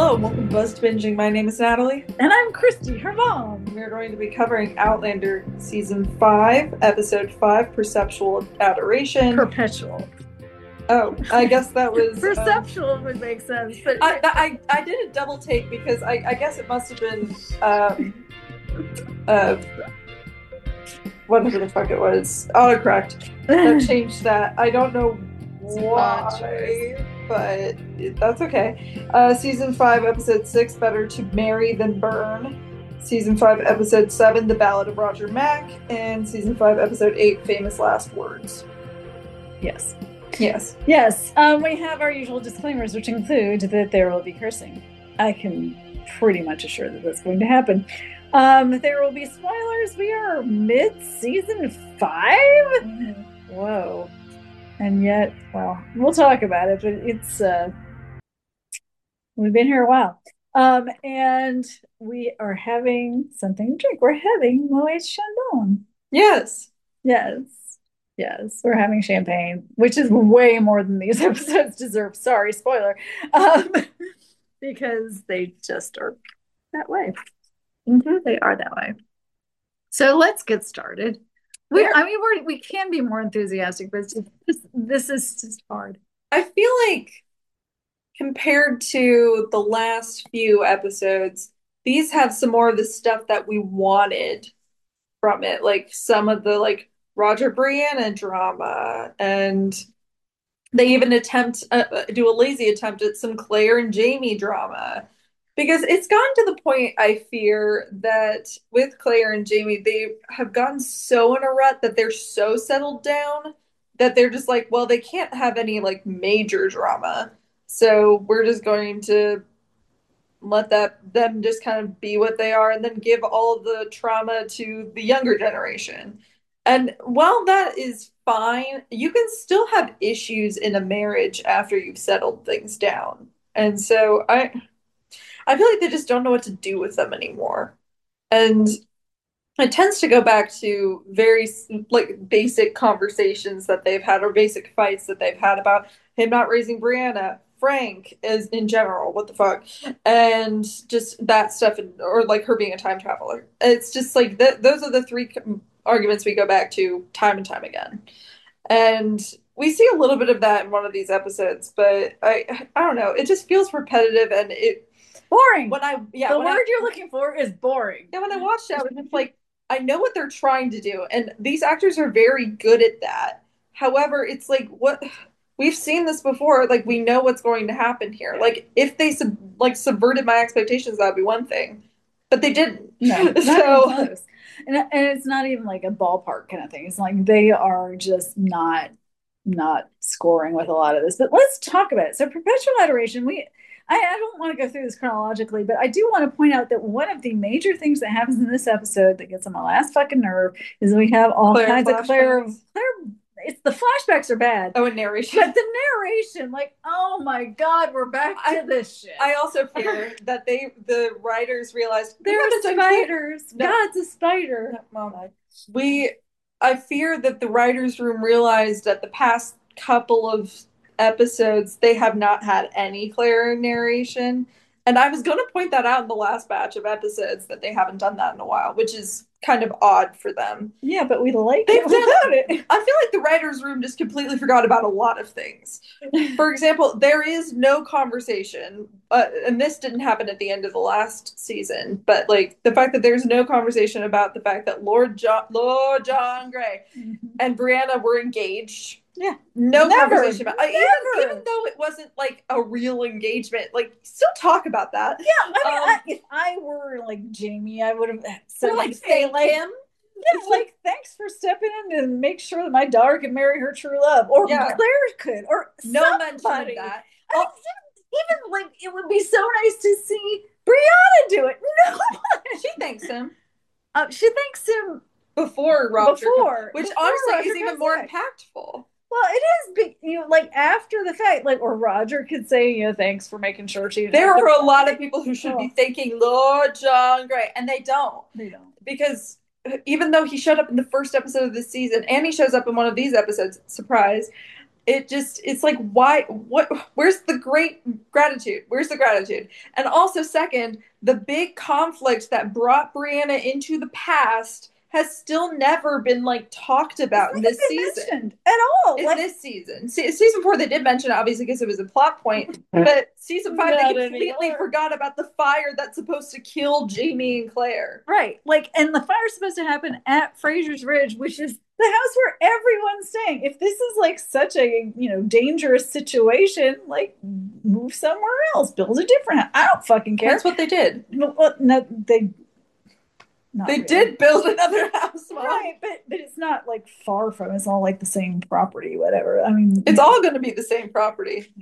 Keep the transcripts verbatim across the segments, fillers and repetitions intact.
Hello, and welcome to Buzz Binging. My name is Natalie. And I'm Christy, her mom. We're going to be covering Outlander Season five, Episode five, Perceptual Adoration. Perpetual. Oh, I guess that was... Perceptual um, would make sense. But I, I, I did a double take because I, I guess it must have been... Um, uh, whatever the fuck it was. Autocorrect. That changed that. I don't know why, but that's okay. Uh, season five, episode six, Better to Marry Than Burn. Season five, episode seven, The Ballad of Roger Mack. And season five, episode eight, Famous Last Words. Yes. Yes. Yes. Um, we have our usual disclaimers, which include that there will be cursing. I can pretty much assure that that's going to happen. Um, there will be spoilers. We are mid-season five? Mm-hmm. Whoa. And yet, well, we'll talk about it, but it's, uh, we've been here a while. Um, and we are having something to drink. We're having Moet Chandon. Yes. Yes. Yes. We're having champagne, which is way more than these episodes deserve. Sorry, spoiler. Um, because they just are that way. Mm-hmm, they are that way. So let's get started. We, I mean, we're, we can be more enthusiastic, but this, this is just hard. I feel like compared to the last few episodes, these have some more of the stuff that we wanted from it. Like some of the like Roger Brianna drama, and they even attempt uh, do a lazy attempt at some Claire and Jamie drama. Because it's gotten to the point, I fear, that with Claire and Jamie, they have gotten so in a rut that they're so settled down that they're just like, well, they can't have any like major drama. So we're just going to let that them just kind of be what they are and then give all the trauma to the younger generation. And while that is fine, you can still have issues in a marriage after you've settled things down. And so I I feel like they just don't know what to do with them anymore. And it tends to go back to very like basic conversations that they've had or basic fights that they've had about him not raising Brianna, Frank is in general, what the fuck, and just that stuff, or like her being a time traveler. It's just like th- those are the three arguments we go back to time and time again. And we see a little bit of that in one of these episodes, but I I don't know, it just feels repetitive and it boring. When I yeah, the word I, you're looking for is boring. Yeah, when I watched it, I was just like, I know what they're trying to do, and these actors are very good at that. However, it's like what we've seen this before. Like we know what's going to happen here. Like if they sub, like subverted my expectations, that would be one thing, but they didn't. No, so close. And and it's not even like a ballpark kind of thing. It's like they are just not not scoring with a lot of this. But let's talk about it. So perpetual adoration, we. I, I don't want to go through this chronologically, but I do want to point out that one of the major things that happens in this episode that gets on my last fucking nerve is we have all Claire kinds flashbacks. of Claire, Claire. It's the flashbacks are bad. Oh, and narration. But the narration, like, oh my god, we're back to I, this shit. I also fear that they, the writers, realized there are spiders. No. God's a spider. No, Mama. We, I fear that the writers' room realized that the past couple of episodes they have not had any Claire narration, and I was going to point that out in the last batch of episodes that they haven't done that in a while, which is kind of odd for them. Yeah, but we like it without it. I feel like the writers' room just completely forgot about a lot of things. For example, there is no conversation, uh, and this didn't happen at the end of the last season, but like the fact that there's no conversation about the fact that Lord John, Lord John Grey mm-hmm. and Brianna were engaged. Yeah, no never, conversation about it. Even, even though it wasn't like a real engagement, like still talk about that. Yeah, I mean, um, I, if I were like Jamie, I would have said like say like him. Yeah, like thanks for stepping in and make sure that my daughter can marry her true love, or yeah. Claire could, or no somebody. mention that. I mean, even like it would be so nice to see Brianna do it. No, she thanks him. Uh, she thanks him before Roger, before, which before honestly Roger is even more back. impactful. Well, it is, you know, like after the fact, like, or Roger could say, you know, thanks for making sure she. There are a lot of people who should oh. be thanking Lord John Grey, and they don't. They don't. Because even though he showed up in the first episode of this season, and he shows up in one of these episodes, surprise, it just it's like why what where's the great gratitude, where's the gratitude? And also second, the big conflict that brought Brianna into the past has still never been like talked It's about not in even this been season. mentioned at all. In Like, this season, Se- season four they did mention it obviously because it was a plot point, but season five they not completely anymore. forgot about the fire that's supposed to kill Jamie and Claire. Right. Like, and the fire's supposed to happen at Fraser's Ridge, which is the house where everyone's staying. If this is like such a, you know, dangerous situation, like move somewhere else, build a different house. I don't fucking care. That's what they did. Well, no, they not They really. did build another house, Mom. Right, but but it's not like far from. It's all like the same property, whatever. I mean, It's all going to be the same property.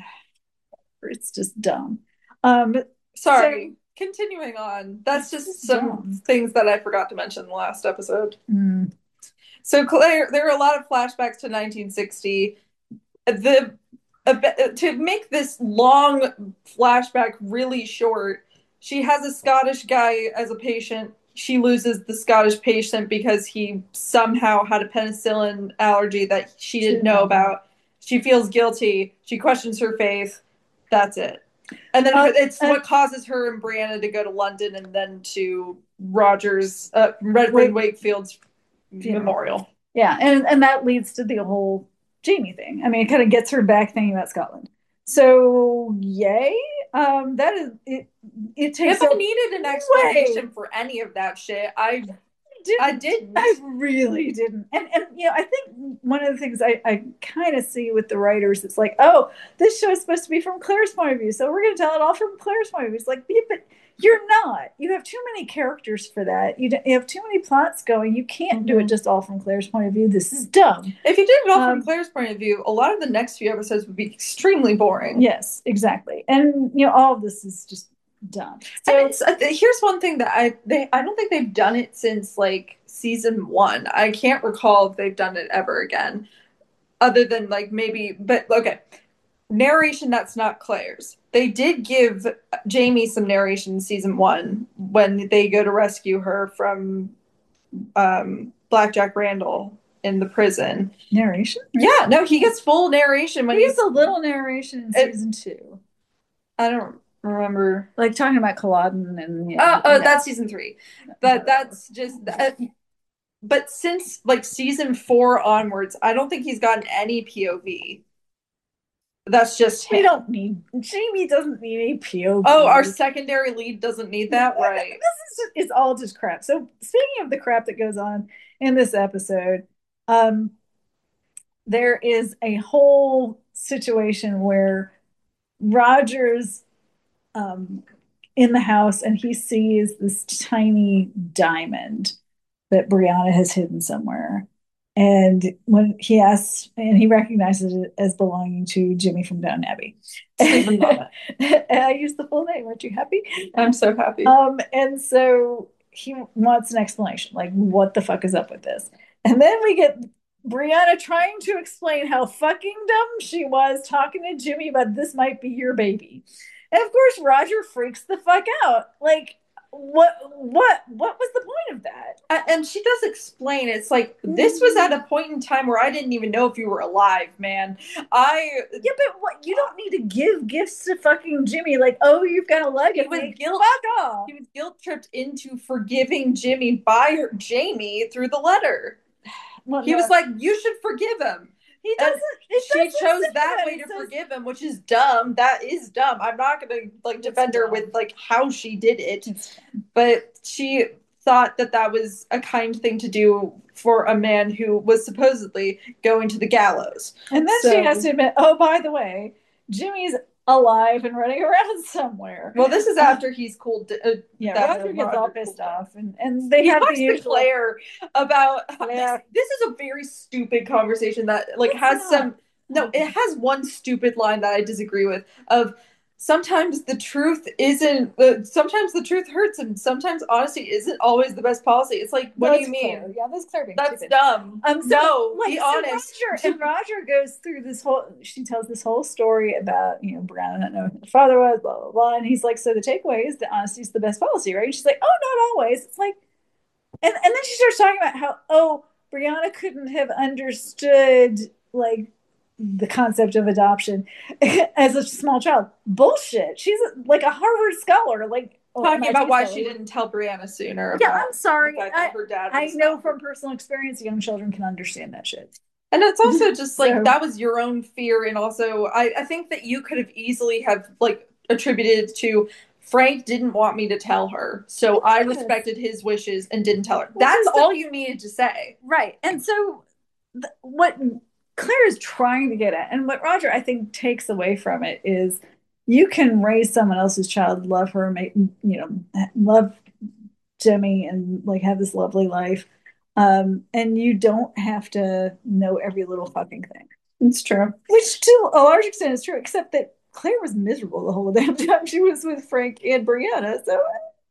it's just dumb. Um, Sorry. So, continuing on. That's just some dumb. Things that I forgot to mention in the last episode. Mm. So Claire, there are a lot of flashbacks to nineteen sixty. The to make this long flashback really short, she has a Scottish guy as a patient. She loses the Scottish patient because he somehow had a penicillin allergy that she didn't know about. She feels guilty. She questions her faith. That's it. And then uh, it's uh, what causes her and Brianna to go to London and then to Rogers, uh, Redwin Wakefield's funeral. Memorial. Yeah, and, and that leads to the whole Jamie thing. I mean, it kind of gets her back thinking about Scotland. So, yay. Um, that is, it, it takes. If I needed an explanation way. For any of that shit, I didn't. I didn't. I really didn't. And, and you know, I think one of the things I, I kind of see with the writers, it's like, oh, this show is supposed to be from Claire's point of view, so we're going to tell it all from Claire's point of view. It's like, yeah, but you're not. You have too many characters for that. You, you have too many plots going. You can't mm-hmm. do it just all from Claire's point of view. This is dumb. If you did it all um, from Claire's point of view, a lot of the next few episodes would be extremely boring. Yes, exactly. And you know, all of this is just dumb. So uh, here's one thing that I they I don't think they've done it since like season one. I can't recall if they've done it ever again, other than like maybe. But okay. Narration that's not Claire's. They did give Jamie some narration in season one when they go to rescue her from um, Blackjack Randall in the prison. Narration? Yeah, no, he gets full narration when he gets a little narration in it, season two. I don't remember. Like talking about Culloden and. You know, oh, oh yeah. That's season three. But that's just. That, but since like season four onwards, I don't think he's gotten any P O V. That's just him. We don't need Jamie doesn't need any P O V. Oh, our secondary lead doesn't need that, right? This is just, it's all just crap. So speaking of the crap that goes on in this episode, um, there is a whole situation where Roger's um in the house and he sees this tiny diamond that Brianna has hidden somewhere. And when he asks, and he recognizes it as belonging to Jimmy from Downton Abbey. And I used the full name. Aren't you happy? I'm so happy. Um, and so he wants an explanation, like what the fuck is up with this? And then we get Brianna trying to explain how fucking dumb she was talking to Jimmy about this might be your baby. And of course, Roger freaks the fuck out. Like, what what what was the point of that? And she does explain it's like this was at a point in time where I didn't even know if you were alive, man. I yeah, but what you don't need to give gifts to fucking Jimmy. Like, oh, you've got a leg. He was guilt. Fuck off. He was guilt tripped into forgiving Jimmy by her, Jamie through the letter. Well, he no. was like, you should forgive him. He doesn't. She chose that way to says, forgive him, which is dumb. That is dumb. I'm not going to like defend her with like how she did it, but she thought that that was a kind thing to do for a man who was supposedly going to the gallows. And then so, she has to admit, oh, by the way, Jimmy's alive and running around somewhere. Well, this is after he's cooled. Uh, yeah, Roger gets all pissed off, and and they he have talks the usual... to Claire about. Yeah. This, this is a very stupid conversation that like it's has not. some. No, it has one stupid line that I disagree with. Of sometimes the truth isn't. Uh, sometimes the truth hurts, and sometimes honesty isn't always the best policy. It's like, what that's do you mean? Claire. Yeah, that's Claire being That's stupid. dumb. Um, so, no, like, be so honest. Roger, and Roger goes through this whole. She tells this whole story about you know Brianna not knowing who her father was, blah blah blah, and he's like, so the takeaway is that honesty is the best policy, right? And she's like, oh, not always. It's like, and and then she starts talking about how oh Brianna couldn't have understood like. the concept of adoption as a small child. Bullshit. She's like a Harvard scholar, like oh, Talking about M I T why scholar. she didn't tell Brianna sooner Yeah, about I'm sorry. the fact I, that her dad I was know not. from personal experience, young children can understand that shit. And it's also just like So that was your own fear, and also I, I think that you could have easily have like attributed to Frank didn't want me to tell her, so I respected his wishes and didn't tell her. Which That's is the- all you needed to say. right. And so th- what Claire is trying to get at, and what Roger I think takes away from it is you can raise someone else's child, love her, make you know, love Jemmy and like have this lovely life. Um, and you don't have to know every little fucking thing. It's true. Which to a large extent is true, except that Claire was miserable the whole damn time she was with Frank and Brianna. So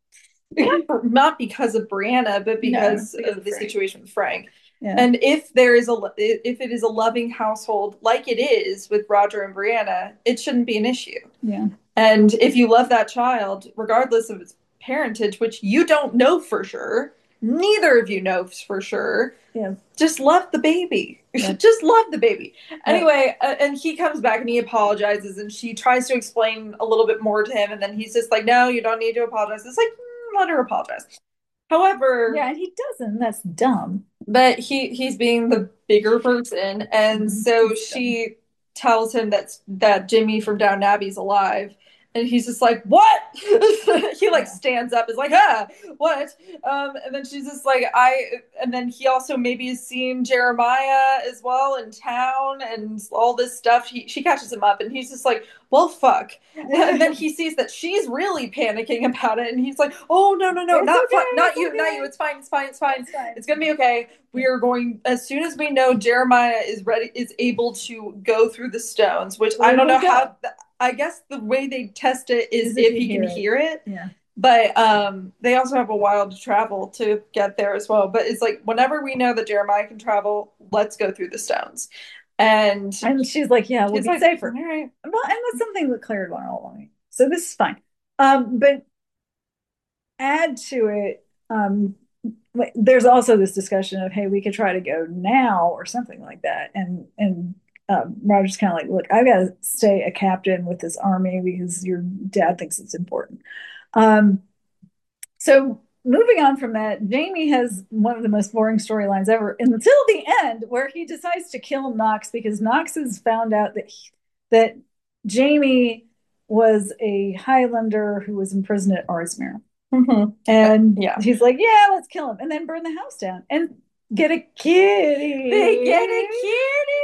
not, not because of Brianna, but because, no, because of, of the Frank. situation with Frank. Yeah. And if there is a if it is a loving household like it is with Roger and Brianna, it shouldn't be an issue. Yeah. And if you love that child, regardless of its parentage, which you don't know for sure, neither of you know for sure. Yeah. Just love the baby. Yeah. Just love the baby. Anyway, uh, and he comes back and he apologizes, and she tries to explain a little bit more to him, and then he's just like, "No, you don't need to apologize." It's like, mm, let her apologize. However, yeah, and he doesn't. That's dumb. But he he's being the bigger person, and mm-hmm. so That's she dumb. tells him that that Jimmy from Downton Abbey's alive. And he's just like, what? He like yeah. stands up, is like, ah, what? Um, and then she's just like, I, and then he also maybe has seen Jeremiah as well in town and all this stuff. He, she catches him up and he's just like, well, fuck. And then he sees that she's really panicking about it. And he's like, oh, no, no, no, it's not, okay, fu- not you, okay. not you. It's fine. It's fine. It's fine. It's fine. It's going to be okay. We are going, as soon as we know Jeremiah is ready, is able to go through the stones, which Where I don't know go? how, th- I guess the way they test it is, is if he can it. hear it. Yeah. But um, they also have a while to travel to get there as well. But it's like, whenever we know that Jeremiah can travel, let's go through the stones. And and she's like, yeah, we'll be like, safer. All right. Well, and that's something that Claire had wanted all along. So this is fine. Um, but add to it, um, there's also this discussion of, hey, we could try to go now or something like that. And, and, Um, Roger's kind of like, look, I've got to stay a captain with this army because your dad thinks it's important. Um, so moving on from that, Jamie has one of the most boring storylines ever until the end, where he decides to kill Knox because Knox has found out that he, that Jamie was a Highlander who was imprisoned at Arsmere. Mm-hmm. And yeah. he's like, yeah, let's kill him. And then burn the house down. And get a kitty. They get a kitty.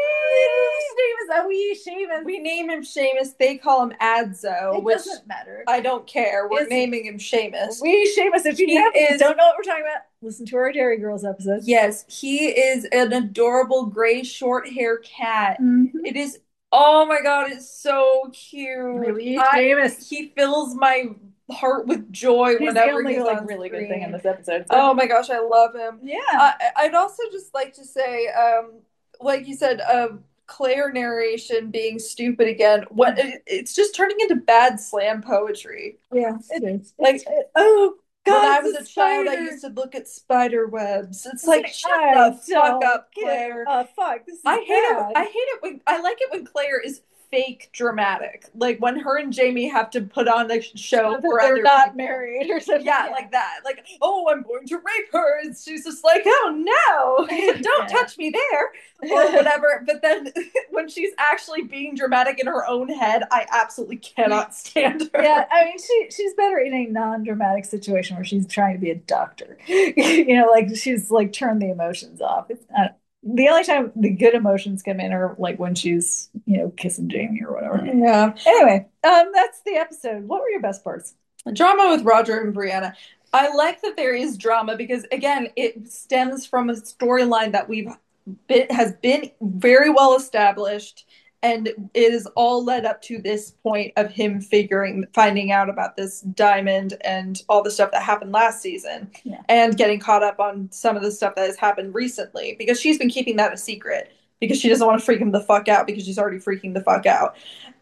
Seamus, a wee Seamus. We name him Seamus. They call him Adzo. It which doesn't matter. I don't care. We're it's, naming him Seamus. Wee Seamus. If you is, don't know what we're talking about, listen to our Dairy Girls episode. Yes, he is an adorable gray short hair cat. Mm-hmm. It is. Oh my god, it's so cute. Wee Seamus. He fills my heart with joy he's whenever the only, he's like, on really screen. Good thing in this episode. So. Oh my gosh, I love him. Yeah. Uh, I'd also just like to say, um, like you said, um, Claire narration being stupid again. What it, it's just turning into bad slam poetry. Yeah, it is. Like, it, oh God, when I was a spider. child, I used to look at spider webs. It's, it's like, like shut the fuck up, Claire. Uh, fuck. This is I hate bad. it. I hate it when I like it when Claire is fake dramatic, like when her and Jamie have to put on a show for they're other not people. married or something. Yeah, yeah, like that. Like, oh, I'm going to rape her. And she's just like, oh no, don't yeah. touch me there, or whatever. But then when she's actually being dramatic in her own head, I absolutely cannot stand her. Yeah, I mean, she she's better in a non-dramatic situation where she's trying to be a doctor. You know, like she's like turned the emotions off. It's not. The only time the good emotions come in are like when she's, you know, kissing Jamie or whatever. Yeah. Anyway, um, that's the episode. What were your best parts? Drama with Roger and Brianna. I like that there is drama because, again, it stems from a storyline that we've been, has been very well established, and it is all led up to this point of him figuring, finding out about this diamond and all the stuff that happened last season, yeah. and getting caught up on some of the stuff that has happened recently, because she's been keeping that a secret because she doesn't want to freak him the fuck out because she's already freaking the fuck out.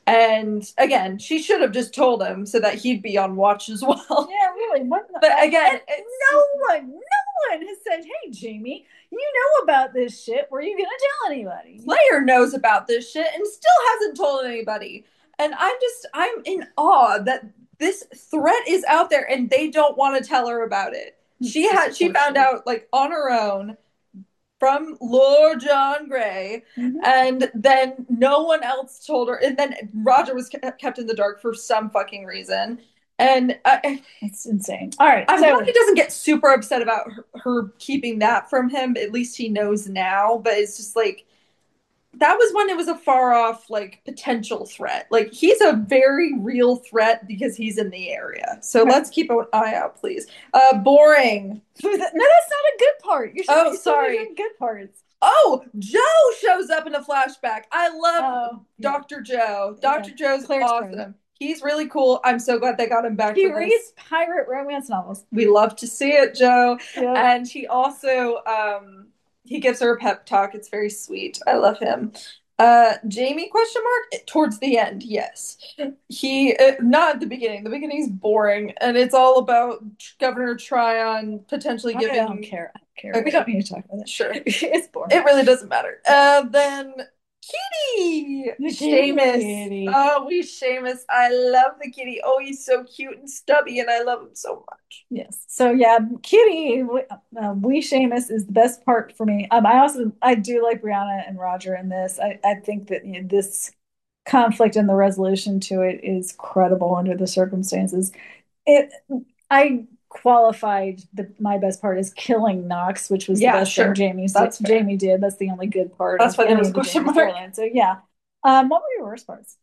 And again, she should have just told him so that he'd be on watch as well. Yeah, really. What the, but again, no one, no one has said, hey, Jamie, you know about this shit. Were you going to tell anybody? Slayer knows about this shit and still hasn't told anybody. And I'm just, I'm in awe that this threat is out there and they don't want to tell her about it. She had, she found out like on her own from Lord John Grey, mm-hmm. and then no one else told her. And then Roger was kept in the dark for some fucking reason. And I, it's insane. All right, I'm so, glad he doesn't get super upset about her, her keeping that from him. At least he knows now. But it's just like that was when it was a far off like potential threat. Like he's a very real threat because he's in the area. So let's keep an eye out, please. Uh, boring. No, that's not a good part. You're oh, sorry. Good parts. Oh, Joe shows up in a flashback. I love oh, Doctor Yeah. Joe. Doctor Yeah. Joe's Claire's awesome. Friend. He's really cool. I'm so glad they got him back. He reads this. pirate romance novels. We love to see it, Joe. Yep. And he also um, he gives her a pep talk. It's very sweet. I love him. Uh, Jamie question mark towards the end. Yes, he uh, not at the beginning. The beginning's boring, and it's all about Governor Tryon potentially giving. I don't care. I don't care. Okay. We don't need to talk about it. Sure, it's boring. It really doesn't matter. Uh, then. Kitty! Seamus. Oh, we Seamus. I love the kitty. Oh, he's so cute and stubby, and I love him so much. Yes. So yeah, Kitty, uh, we Seamus is the best part for me. Um, I also I do like Brianna and Roger in this. I, I think that you know, this conflict and the resolution to it is credible under the circumstances. It I qualified the my best part is killing Knox, which was yeah, the best sure. thing Jamie's That's Jamie did. That's the only good part. That's why there was a question mark. So yeah. Um, what were your worst parts?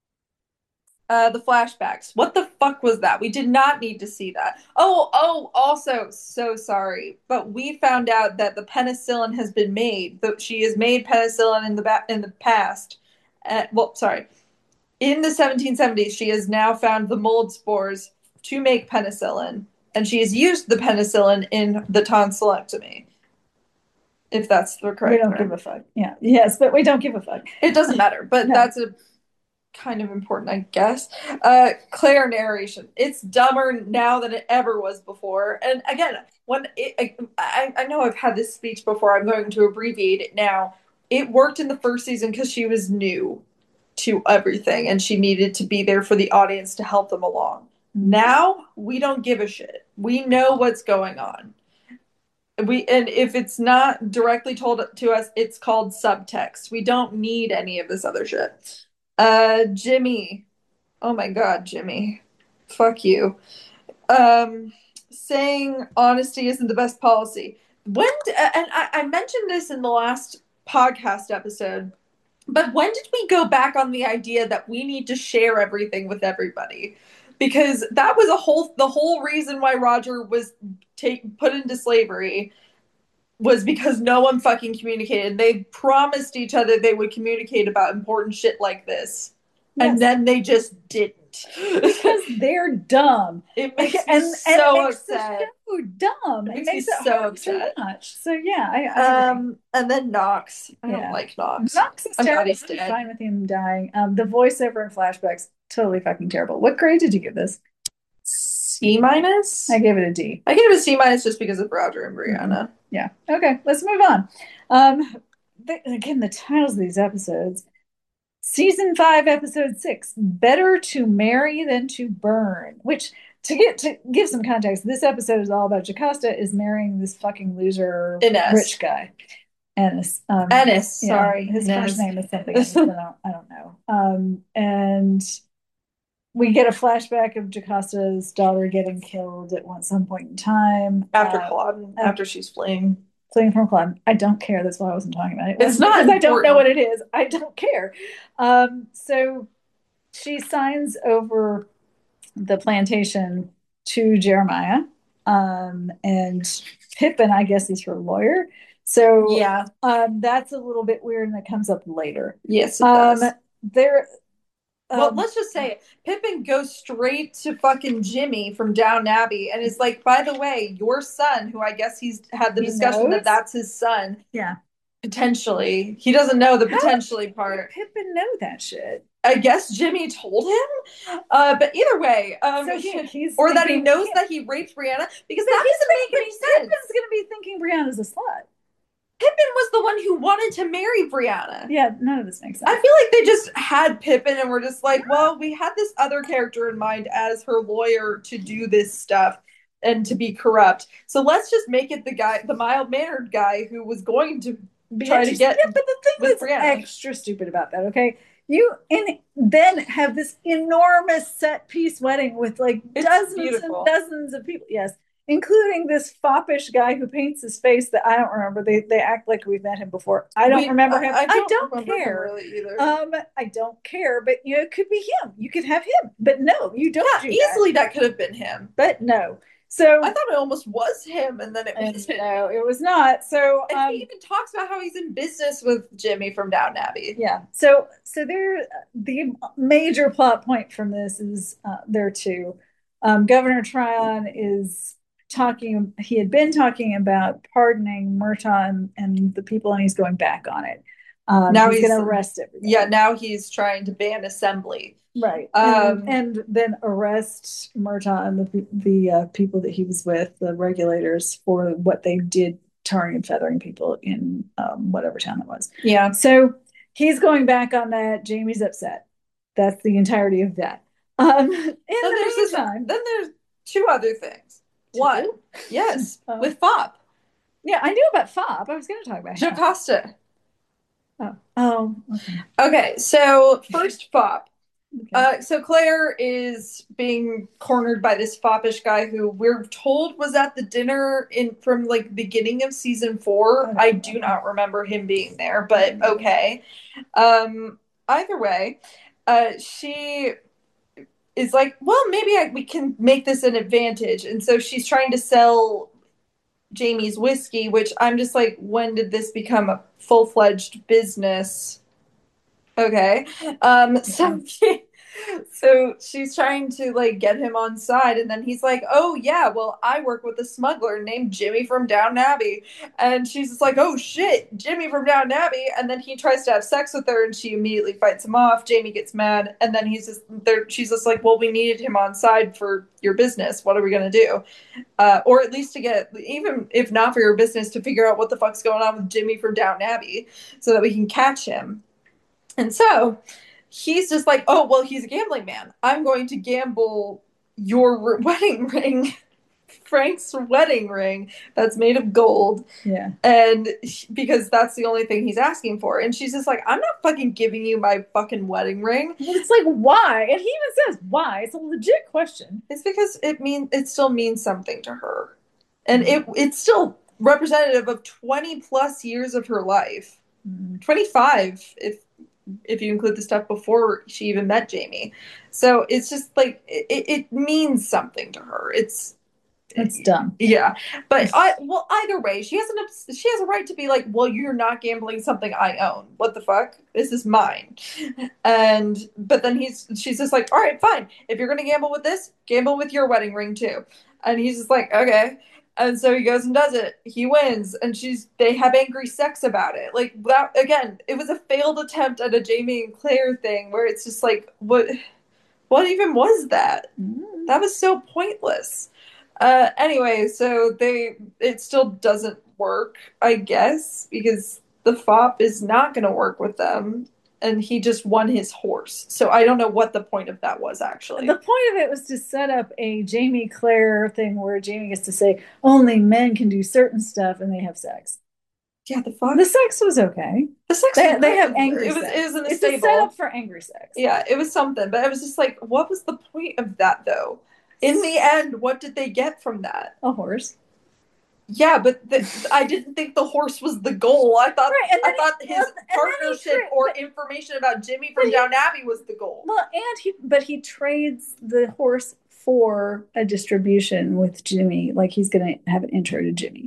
Uh, the flashbacks. What the fuck was that? We did not need to see that. Oh, oh, also, so sorry, but we found out that the penicillin has been made. That she has made penicillin in the ba- in the past. Uh, well, sorry, in the seventeen seventies, she has now found the mold spores to make penicillin. And she has used the penicillin in the tonsillectomy. If that's the correct We don't term. give a fuck. Yeah. Yes, but we don't give a fuck. It doesn't matter, but no. That's a kind of important, I guess. Uh, Claire narration. It's dumber now than it ever was before. And again, when it, I, I know I've had this speech before. I'm going to abbreviate it now. It worked in the first season because she was new to everything, and she needed to be there for the audience to help them along. Now we don't give a shit. We know what's going on. We and if it's not directly told to us, it's called subtext. We don't need any of this other shit. Uh, Jimmy. Oh my God, Jimmy. Fuck you. Um, saying honesty isn't the best policy. When and I, I mentioned this in the last podcast episode, but when did we go back on the idea that we need to share everything with everybody? Because that was a whole the whole reason why Roger was take, put into slavery was because no one fucking communicated. They promised each other they would communicate about important shit like this. Yes. And then they just didn't. Because they're dumb. It makes and, me and so it makes upset. The show dumb. It, it makes, makes me it so upset. Much. So yeah, I, I um and then Knox. I yeah. don't like Knox. Knox is terrible. I'm fine with him dying. Um the voiceover and flashbacks, totally fucking terrible. What grade did you give this? C minus? I gave it a D. I gave it a C minus just because of Roger and Brianna. Mm-hmm. Yeah. Okay, let's move on. Um the, again, the titles of these episodes. Season five, episode six, Better to Marry Than to Burn, which to get to give some context, this episode is all about Jocasta is marrying this fucking loser Ines. rich guy. Ennis. Um, Ennis, yeah, sorry. His Ines. first name is something else, I don't, I don't know. Um, and we get a flashback of Jocasta's daughter getting killed at one some point in time. After uh, Claude, after she's fleeing. Fleeing from Claude. I don't care. That's why I wasn't talking about it. It's not because I don't know what it is. I don't care. Um, so she signs over the plantation to Jeremiah. Um, and Pippin, I guess, is her lawyer. So yeah, um, that's a little bit weird, and that comes up later. Yes, it does. Um, there. Um, well, let's just say it. Pippin goes straight to fucking Jimmy from Downton Abbey and is like, by the way, your son, who I guess he's had the he discussion knows? that that's his son. Yeah. Potentially. He doesn't know the How potentially did part. Pippin know that shit? I guess Jimmy told him. Uh, but either way, um, So he, he's or that he thinking, knows he, that he raped Brianna because but that he's doesn't make thinking any sense. Pippin's going to be thinking Brianna's a slut. Pippin was the one who wanted to marry Brianna. Yeah, none of this makes I sense. feel like they just had Pippin and were just like, well, we had this other character in mind as her lawyer to do this stuff and to be corrupt. So let's just make it the guy, the mild mannered guy who was going to Be try to interesting. get Yeah, but the thing with that's Brianna. extra stupid about that, okay? You and then have this enormous set piece wedding with like It's dozens beautiful. and dozens of people. Yes, including this foppish guy who paints his face that I don't remember. They they act like we've met him before. I don't We, remember him. I, I don't, I don't remember care. him really either. Um, I don't care, but you know, it could be him. You could have him, but no, you don't Yeah, do easily that. that could have been him. But no. So I thought it almost was him, and then it and wasn't. no, it was not. So And he um, even talks about how he's in business with Jimmy from Downton Abbey. yeah. So so there the major plot point from this is uh, there too. Um, Governor Tryon is talking. He had been talking about pardoning Murtaugh and, and the people, and he's going back on it. Um, Now he's he's going to arrest everybody. Yeah, now he's trying to ban assembly. Right. Um, and, and then arrest Murtaugh and the the uh, people that he was with, the regulators, for what they did, tarring and feathering people in um, whatever town it was. Yeah. So he's going back on that. Jamie's upset. That's the entirety of that. Um, in then the there's this, meantime, then there's two other things. Two? One, yes, Oh. with Fop, Yeah, I knew about Fob. I was going to talk about him. Jocasta. Oh, oh, okay. Okay, so first Fop. Okay. Uh, so Claire is being cornered by this foppish guy who we're told was at the dinner in from like beginning of season four. I I don't do know. not remember him being there, but okay. Um, either way, uh, she is like, well, maybe I, we can make this an advantage, and so she's trying to sell Jamie's whiskey, which I'm just like, when did this become a full fledged business? Okay. Um, so she, so she's trying to like get him on side, and then he's like, "Oh yeah, well I work with a smuggler named Jimmy from Downton Abbey," and she's just like, "Oh shit, Jimmy from Downton Abbey," and then he tries to have sex with her, and she immediately fights him off. Jamie gets mad, and then he's just there. She's just like, "Well, we needed him on side for your business. What are we gonna do?" Uh, or at least to get, even if not for your business, to figure out what the fuck's going on with Jimmy from Downton Abbey, so that we can catch him. And so he's just like, oh, well, he's a gambling man. I'm going to gamble your wedding ring, Frank's wedding ring that's made of gold. Yeah. And because that's the only thing he's asking for. And she's just like, I'm not fucking giving you my fucking wedding ring. It's like, why? And he even says why. It's a legit question. It's because it mean it still means something to her. And it it's still representative of twenty plus years of her life. Mm. twenty-five if if you include the stuff before she even met Jamie. So it's just like it, it means something to her. It's It's dumb. Yeah. But I well either way, she has an she has a right to be like, well, you're not gambling something I own. What the fuck? This is mine. And but then he's she's just like, all right, fine. If you're gonna gamble with this, gamble with your wedding ring too. And he's just like, okay. And so he goes and does it. He wins, and she's they have angry sex about it. Like that again, it was a failed attempt at a Jamie and Claire thing where it's just like, what what even was that? Mm. That was so pointless. Uh anyway, so they it still doesn't work, I guess, because the fop is not gonna work with them. And he just won his horse. So I don't know what the point of that was, actually. The point of it was to set up a Jamie Claire thing where Jamie gets to say only men can do certain stuff and they have sex. Yeah, the fuck? The sex was okay. The sex They, was they have good. angry It was, sex. it was in a It's stable. a setup for angry sex. Yeah, it was something. But I was just like, what was the point of that, though? In the end, what did they get from that? A horse. Yeah, but the, I didn't think the horse was the goal. I thought Right, and I then thought he- his well, and then he partnership tra- or but- information about Jimmy but from he- Downton Abbey was the goal. Well, and he, but he trades the horse for a distribution with Jimmy. Like he's going to have an intro to Jimmy.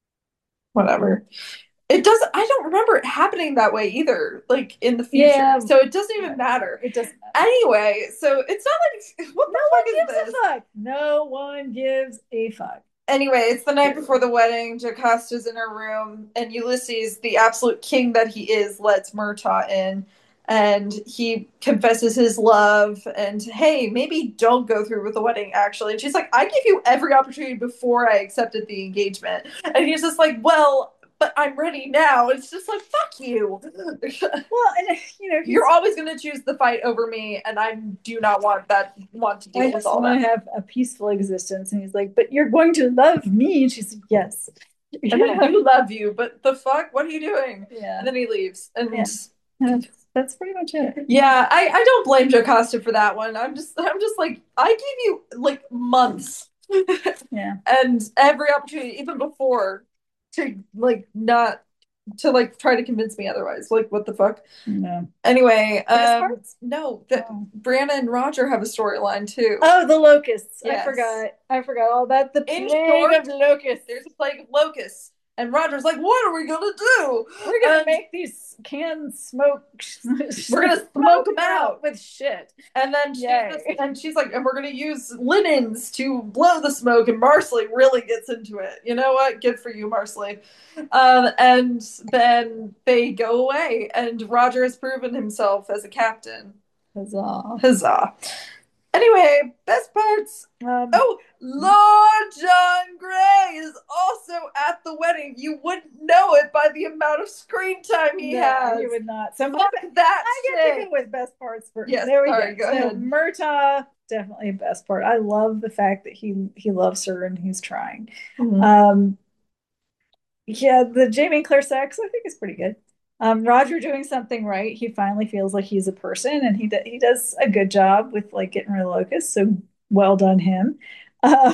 Whatever. It doesn't. I don't remember it happening that way either. Like in the future, Yeah. so it doesn't even matter. It doesn't matter. Anyway, so it's not like what the No fuck one is gives this? a fuck. No one gives a fuck. Anyway, it's the night before the wedding. Jocasta's in her room, and Ulysses, the absolute king that he is, lets Murtaugh in. And he confesses his love, and hey, maybe don't go through with the wedding, actually. And she's like, I gave you every opportunity before I accepted the engagement. And he's just like, well, but I'm ready now. It's just like, fuck you. Well, and you know, You're always going to choose the fight over me, and I do not want that, want to deal I with just all want that. to have a peaceful existence. And he's like, but you're going to love me. And she's like, yes. And I do love you, but the fuck? What are you doing? Yeah. And then he leaves. And Yeah. And that's pretty much it. yeah, I, I don't blame Jocasta for that one. I'm just I'm just like, I gave you like months Yeah. and every opportunity, even before, to like not to like try to convince me otherwise. Like, what the fuck? No. Anyway, Best um parts? no, that Oh. Brianna and Roger have a storyline too. Oh, the locusts. I Yes. forgot. I forgot all about the In plague short, of locusts. there's a plague of locusts. And Roger's like, what are we gonna do? We're gonna And make these canned smoke. we're gonna smoke them out. with shit. And then she Yay. just, and she's like, and we're gonna use linens to blow the smoke. And Marsley really gets into it. You know what? Good for you, Marsley. Um, and then they go away, and Roger has proven himself as a captain. Huzzah. Huzzah! Anyway, best parts. Um, Oh, Lord John Grey is also at the wedding. You wouldn't know it by the amount of screen time he no, has. you would not. So Fuck that I get to shit. go with best parts first. Yes, there we sorry, go. go So ahead. Murtaugh, definitely best part. I love the fact that he he loves her and he's trying. Mhm. Um, yeah, the Jamie and Claire sex I think is pretty good. Um, Roger doing something right. He finally feels like he's a person, and he do, he does a good job with like getting rid of locusts. So well done him. Um,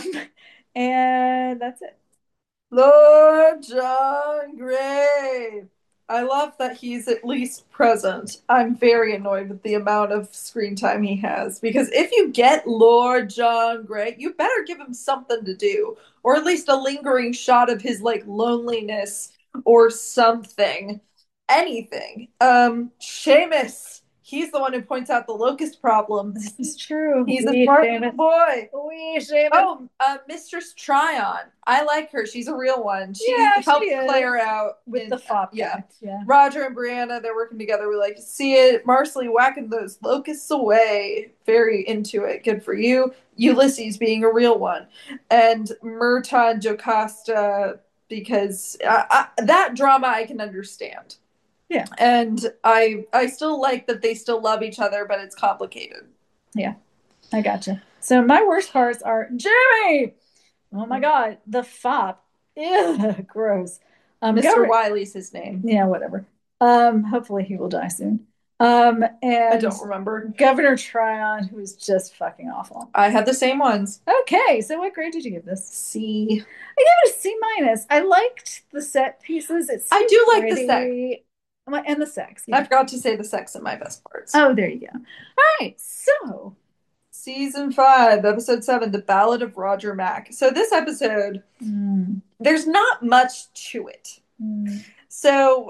and that's it. Lord John Grey. I love that he's at least present. I'm very annoyed with the amount of screen time he has because if you get Lord John Grey, you better give him something to do, or at least a lingering shot of his like loneliness or something. Anything. Um, Seamus. He's the one who points out the locust problems. This is true. He's We a smart Seamus. little boy. We Seamus. Oh, uh, Mistress Tryon. I like her. She's a real one. She Yeah, she helped is. Claire out With in- the fop yeah. guy. Yeah. Roger and Brianna, they're working together. We like to see it. Marsley whacking those locusts away. Very into it. Good for you. Ulysses being a real one. And Murtaugh and Jocasta, because I, I, that drama I can understand. Yeah. And I I still like that they still love each other, but it's complicated. Yeah. I gotcha. So my worst parts are Jimmy. Oh my God, the fop. Ew, gross. Um, Mister Governor- Wiley's his name. Yeah, whatever. Um, hopefully he will die soon. Um, and I don't remember. Governor Tryon, who is just fucking awful. I had the same ones. Okay, so what grade did you give this? C. I gave it a C minus. I liked the set pieces. It's I do like the sex. pretty. And the sex. I Yeah. forgot to say the sex in my best parts. Oh, there you go. All right, so Season five, episode seven, The Ballad of Roger Mack. So this episode, mm, there's not much to it. mm, So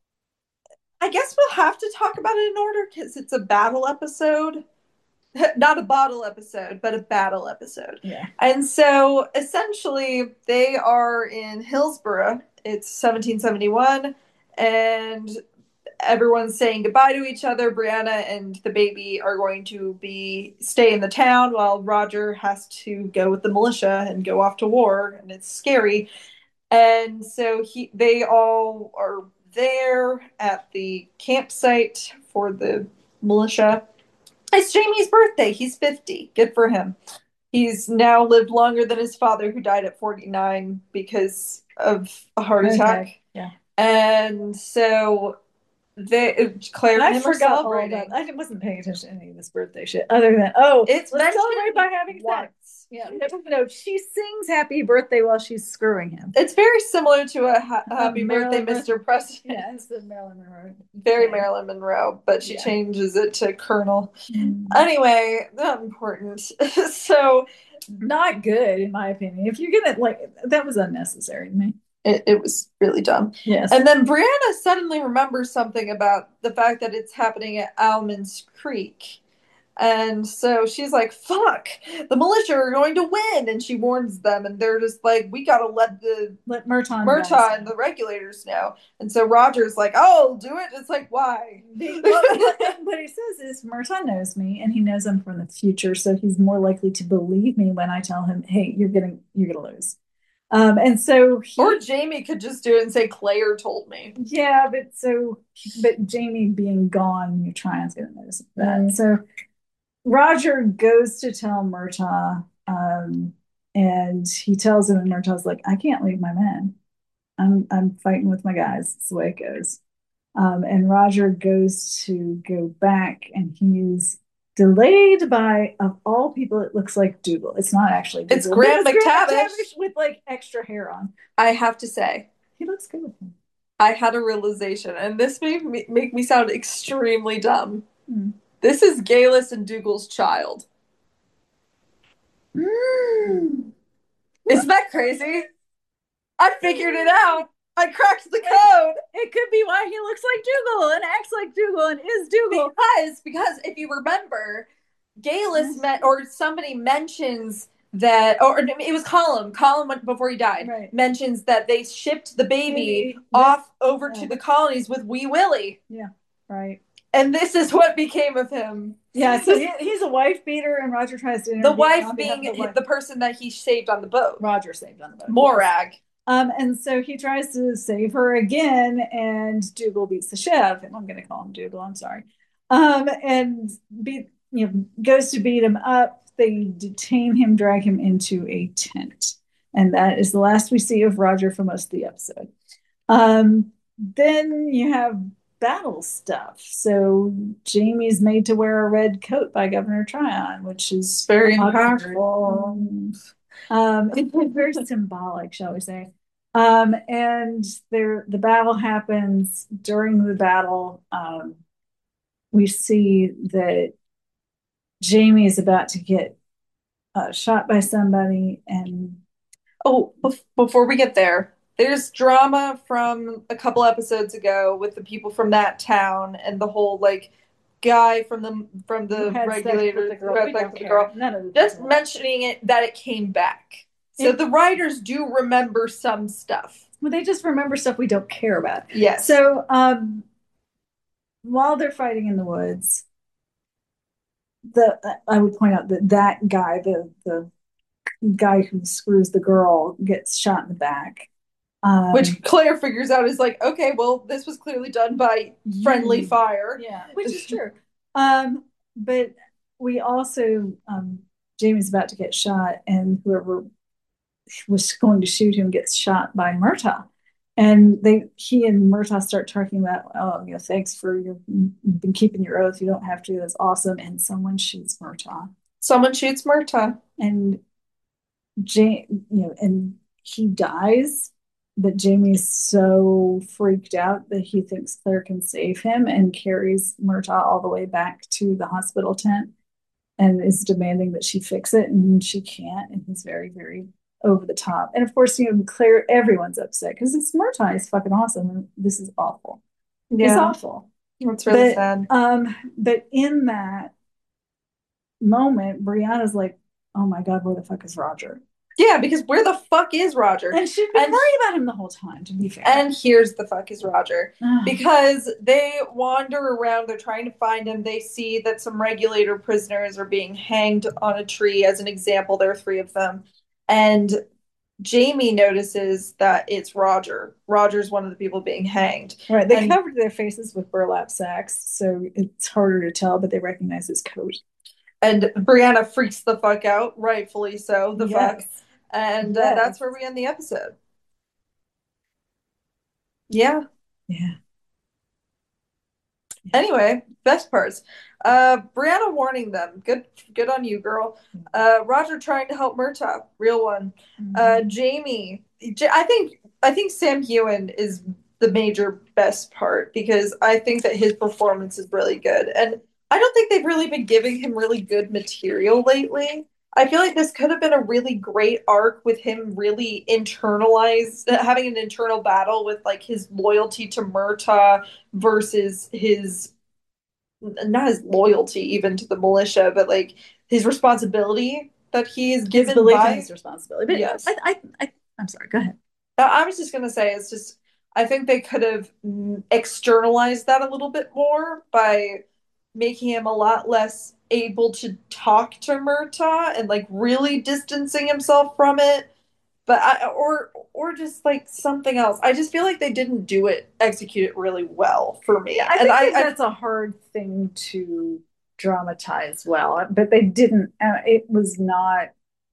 I guess we'll have to talk about it in order because it's a battle episode. Not a bottle episode, but a battle episode. yeah. And so essentially, they are in Hillsborough. It's seventeen seventy-one, and everyone's saying goodbye to each other. Brianna and the baby are going to be stay in the town while Roger has to go with the militia and go off to war, and it's scary. And so he they all are there at the campsite for the militia. It's Jamie's birthday. He's fifty. Good for him. He's now lived longer than his father, who died at forty-nine because of a heart attack. Okay. Yeah. And so they, Claire and I him are forgot all celebrating. that. I wasn't paying attention to any of this birthday shit other than, oh, It's let's mentioned celebrate by having once. sex. Yeah. No, she sings happy birthday while she's screwing him. It's very similar to a ha- happy Uh, birthday, Marilyn Mister President. Yeah, it's the Marilyn Monroe. Very thing. Marilyn Monroe, but she Yeah. changes it to Colonel. Mm. Anyway, not important. So Not good, in my opinion. If you're gonna, like, that was unnecessary to me. it, it was really dumb. Yes. And then Brianna suddenly remembers something about the fact that it's happening at Almonds Creek. And so she's like, fuck, the militia are going to win. And she warns them, and they're just like, we gotta let the Let Merton guys. Murtaugh and the regulators know. And so Roger's like, oh, do it. It's like, why? The, what, what he says is Merton knows me and he knows I'm from the future, so he's more likely to believe me when I tell him, hey, you're gonna you're gonna lose. Um, and so he, or Jamie could just do it and say, Claire told me. Yeah, but so but Jamie being gone, Neutron's gonna notice that. Mm. So Roger goes to tell Murtaugh, um, and he tells him, and Murtaugh's like, I can't leave my men. I'm I'm fighting with my guys. It's the way it goes. Um, and Roger goes to go back, and he's delayed by, of all people, it looks like Dougal. It's not actually Dougal. It's Graham Graham McTavish. McTavish with like extra hair on. I have to say, he looks good with him. I had a realization, and this made me make me sound extremely dumb. Mm. This is Geillis and Dougal's child. Mm. Isn't that crazy? I figured it out. I cracked the code. It could be why he looks like Dougal and acts like Dougal and is Dougal. Because, because if you remember, Geillis met, or somebody mentions that, or it was Colin. Colin, before he died, right. mentions that they shipped the baby, baby. off over yeah. to the colonies with Wee Willie. Yeah, right. And this is what became of him. Yeah, so he, he's a wife beater, and Roger tries to the wife being the, wife. the person that he saved on the boat. Roger saved on the boat. Morag. Yes. Um, and so he tries to save her again, and Dougal beats the ship. And I'm going to call him Dougal. I'm sorry. Um, and beat, you know, goes to beat him up. They detain him, drag him into a tent, and that is the last we see of Roger for most of the episode. Um, then you have battle stuff. So Jamie's made to wear a red coat by Governor Tryon, which is very impactful. Um, it's very symbolic, shall we say. Um, and there, the battle happens. During the battle, um, we see that Jamie is about to get uh, shot by somebody. And oh, before we get there, there's drama from a couple episodes ago with the people from that town and the whole like guy from the from the regulator, the girl. The girl. None of just people. Mentioning it that it came back. So it, the writers do remember some stuff. Well, they just remember stuff we don't care about. Yes. So um, while they're fighting in the woods, the I would point out that that guy, the the guy who screws the girl, gets shot in the back. Um, which Claire figures out is like, okay, well, this was clearly done by friendly you, fire. Yeah, which is true. Um, but we also, um, Jamie's about to get shot, and whoever was going to shoot him gets shot by Murtaugh. And they, he and Murtaugh start talking about, oh, you know, thanks for your, you've been keeping your oath. You don't have to. That's awesome. And someone shoots Murtaugh. Someone shoots Murtaugh. And Jamie, you know, and he dies. But Jamie's so freaked out that he thinks Claire can save him and carries Murtaugh all the way back to the hospital tent and is demanding that she fix it, and she can't. And he's very, very over the top. And of course, you know, Claire, everyone's upset because it's Murtaugh is fucking awesome. And this is awful. Yeah. It's awful. It's really but, sad. Um, but in that moment, Brianna's like, oh my God, where the fuck is Roger? Yeah, because where the fuck is Roger? And she'd been and, worried about him the whole time, to be fair. And here's the fuck is Roger. Because they wander around, they're trying to find him. They see that some regulator prisoners are being hanged on a tree. As an example, there are three of them. And Jamie notices that it's Roger. Roger's one of the people being hanged. Right. They and, covered their faces with burlap sacks, so it's harder to tell, but they recognize his coat. And Brianna freaks the fuck out, rightfully so, the yes. fuck. And yes. uh, that's where we end the episode. Yeah. Yeah. Anyway, best parts. Uh, Brianna warning them. Good good on you, girl. Uh, Roger trying to help Murtaugh. Real one. Mm-hmm. Uh, Jamie. I think I think Sam Heughan is the major best part because I think that his performance is really good. And I don't think they've really been giving him really good material lately. I feel like this could have been a really great arc with him really internalized, having an internal battle with like his loyalty to Murtaugh versus his not his loyalty even to the militia, but like his responsibility that he is His given belief in by. his responsibility. But Yes. I, I, I I'm sorry. Go ahead. I was just gonna say it's just I think they could have externalized that a little bit more by making him a lot less able to talk to Murtaugh and like really distancing himself from it. But I or or just like something else. I just feel like they didn't do it, execute it really well for Yeah, me. I And think I, that I that's a hard thing to dramatize well, but they didn't. Uh, it was not.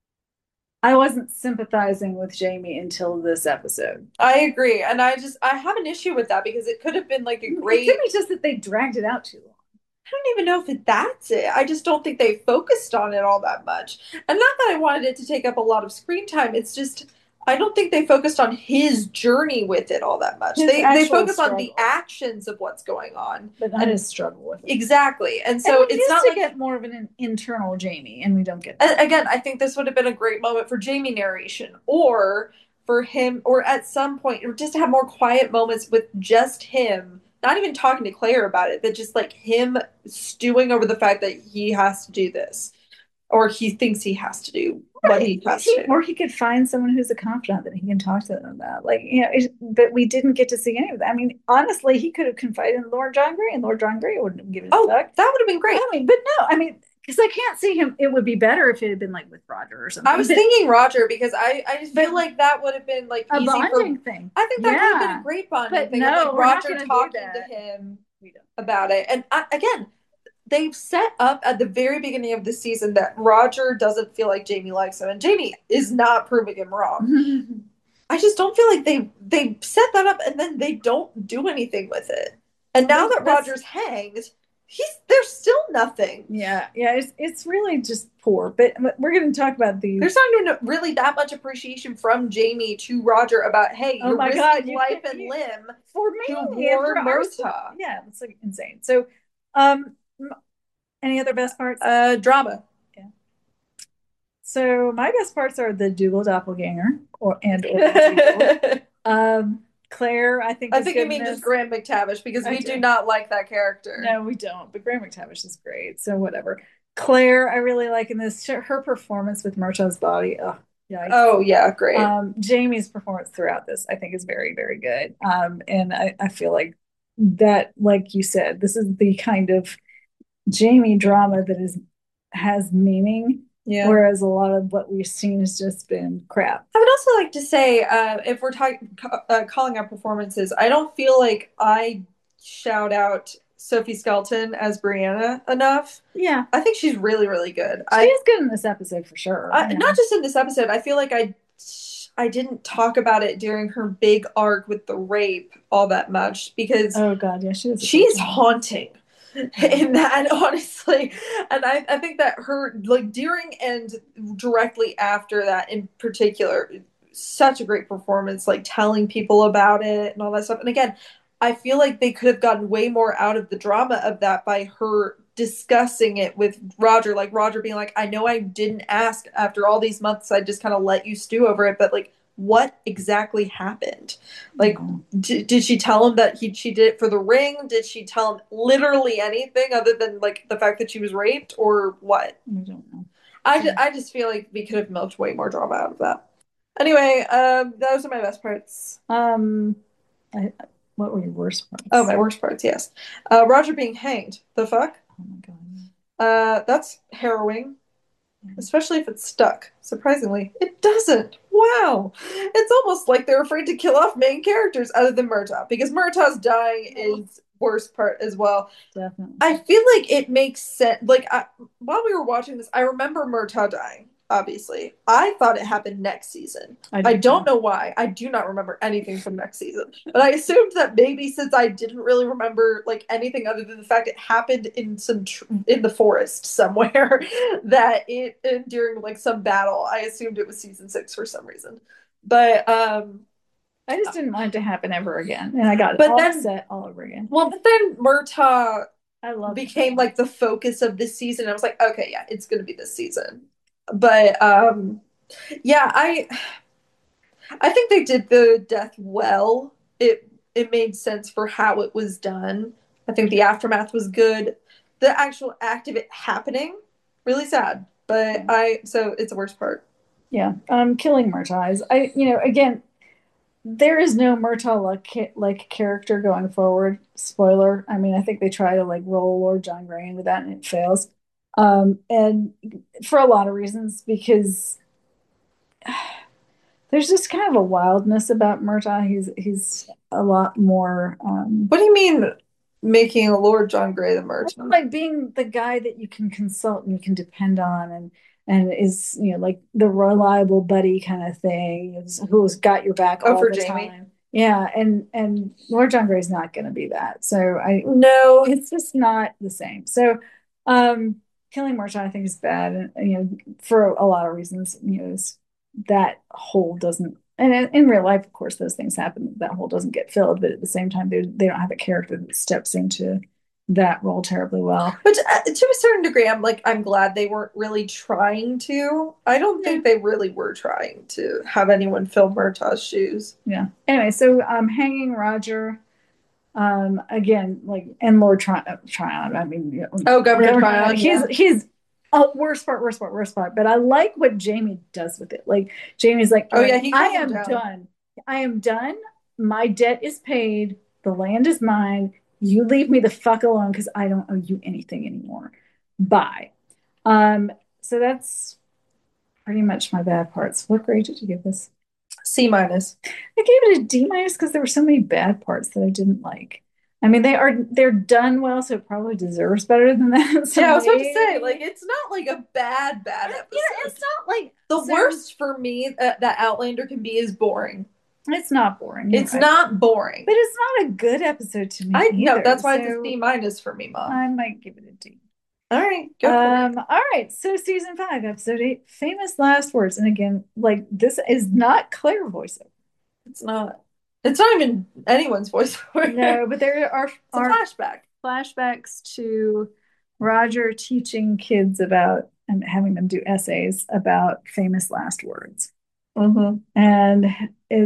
I wasn't sympathizing with Jamie until this episode. I agree. And I just I have an issue with that because it could have been like a It could be great just that they dragged it out too long. I don't even know if it, that's it. I just don't think they focused on it all that much. And not that I wanted it to take up a lot of screen time. It's just I don't think they focused on his journey with it all that much. His They they actual focus on the struggle, actions of what's going on. but not And his struggle with it. exactly. And And so we it's used not to like get more of an internal Jamie, and we don't get and that. again, I think this would have been a great moment for Jamie narration or for him, or at some point, or just to have more quiet moments with just him, not even talking to Claire about it, but just like him stewing over the fact that he has to do this, or he thinks he has to do what Right. he has He, to. or he could find someone who's a confidant that he can talk to them about. Like, you know, it, but we didn't get to see any of that. I mean, honestly, he could have confided in Lord John Grey, and Lord John Grey wouldn't have given a Oh, fuck. that would have been great. I mean, but no, I mean, because I can't see him. It would be better if it had been like with Roger or I something. was But thinking Roger because I, I just but feel like that would have been like a easy for. bonding thing. I think that could have been a Yeah. great bonding But thing of like no, we're not Roger going to do talking to that. him We don't. about it. And I, again, they've set up at the very beginning of the season that Roger doesn't feel like Jamie likes him, and Jamie is not proving him wrong. I just don't feel like they they set that up and then they don't do anything with it. And now But that that's Roger's hanged, he's there's still nothing. yeah, yeah. It's it's really just poor. But we're going to talk about the. There's not even really that much appreciation from Jamie to Roger about, hey, Oh you're my God, risking you life can't and you, limb for to me and for warn our Murtaugh. yeah, it's like insane. So, um, any other best parts? Uh, drama. Yeah. So my best parts are the Dougal doppelganger or and or Dougal. I Um, Claire, I think is think you good in mean just this. Graham McTavish because I we do do. not like that character. No, we don't. But Graham McTavish is great. So whatever. Claire, I really like in this. Her performance with Murtaugh's body. Oh, yikes. Oh yeah, great. Um, Jamie's performance throughout this, I think, is very, very good. Um, and I, I feel like that, like you said, this is the kind of Jamie drama that is has meaning, Yeah. whereas a lot of what we've seen has just been crap. I would also like to say, uh, if we're talking uh, calling out performances, I don't feel like I shout out Sophie Skelton as Brianna enough. Yeah, I think she's really, really good. she I, is good in this episode for sure. I Yeah. not just in this episode. I feel like I I didn't talk about it during her big arc with the rape all that much because Oh God, yeah, she is. she's haunting in that, honestly. And I, I think that her like during and directly after that in particular, such a great performance, like telling people about it and all that stuff. And again, I feel like they could have gotten way more out of the drama of that by her discussing it with Roger, like Roger being like, I know I didn't ask after all these months, I just kind of let you stew over it, but like what exactly happened? Like, d- did she tell him that he she did it for the ring? Did she tell him literally anything other than like the fact that she was raped, or what? I don't know. I, ju- I just feel like we could have milked way more drama out of that. Anyway, um, those are my best parts. Um, I, what were your worst parts? Oh, my worst parts, yes. Uh, Roger being hanged. The fuck? Oh my God. Uh, that's harrowing, especially if it's stuck. Surprisingly, it doesn't. Wow. It's almost like they're afraid to kill off main characters other than Murtaugh, because Murtaugh's dying is worst part as well. Definitely. I feel like it makes sense. Like, I, while we were watching this, I remember Murtaugh dying, obviously. I thought it happened next season. I, I don't know why. I do not remember anything from next season. But I assumed that maybe since I didn't really remember like anything other than the fact it happened in some tr- in the forest somewhere, that it and during like some battle, I assumed it was season six for some reason. But um I just didn't want it to happen ever again, and I got But all then- upset all over again. well, but then Murtaugh I love became like the focus of this season. I was like, okay, yeah, it's gonna be this season. But um yeah, I I think they did the death well. It it made sense for how it was done. I think the aftermath was good. the actual act of it happening, really sad. But Yeah. I, so it's the worst part. Yeah. Um, killing Murtaughs. I, you know, again, there is no Murtaugh like like character going forward. Spoiler. I mean, I think they try to like roll Lord John Grey into that and it fails. Um, and for a lot of reasons, because there's just kind of a wildness about Murtaugh. He's he's a lot more um What do you mean making a Lord John Grey the merchant? like being the guy that you can consult and you can depend on and and is, you know, like the reliable buddy kind of thing, is, who's got your back Oh, all for the Jamie? time. Yeah, and and Lord John Grey's not going to be that. So I No. it's just not the same. So um killing Murtaugh I think is bad, and you know, for a lot of reasons, you know, is that hole doesn't, and in, in real life of course those things happen, that hole doesn't get filled, but at the same time they they don't have a character that steps into that role terribly well. But uh, to a certain degree, I'm like, I'm glad they weren't really trying to. I don't Yeah. think they really were trying to have anyone fill Murtaugh's shoes. Yeah. Anyway, so um hanging Roger, um again, like, and Lord Tryon, Tryon I mean, you know, Oh, Governor Governor Tryon, Tryon, he's yeah. he's oh, worst part, worst part, worst part. But I like what Jamie does with it. Like Jamie's like, all Oh, yeah, right, he I calls him am down. done. I am done. My debt is paid. The land is mine. You leave me the fuck alone because I don't owe you anything anymore. Bye. Um, so that's pretty much my bad parts. What grade did you give this? C minus. I gave it a D minus because there were so many bad parts that I didn't like. I mean, they are they're done well, so it probably deserves better than that. So Yeah, I was about to say, like, maybe, it's not like a bad, bad yeah, it's episode. not like The so. worst for me uh, that Outlander can be is boring. It's not boring. You're It's right, not boring. but it's not a good episode to me I know either. that's why it's a So C minus for me, Mom. I might give it a D. All right, go for it. Um, all right, so season five, episode eight, famous last words. And again, like this is not Claire voiceover. It's not. It's not even anyone's voice for No, it. but there are It's a are flashback. flashbacks to Roger teaching kids about and having them do essays about famous last words. Mm-hmm. And it,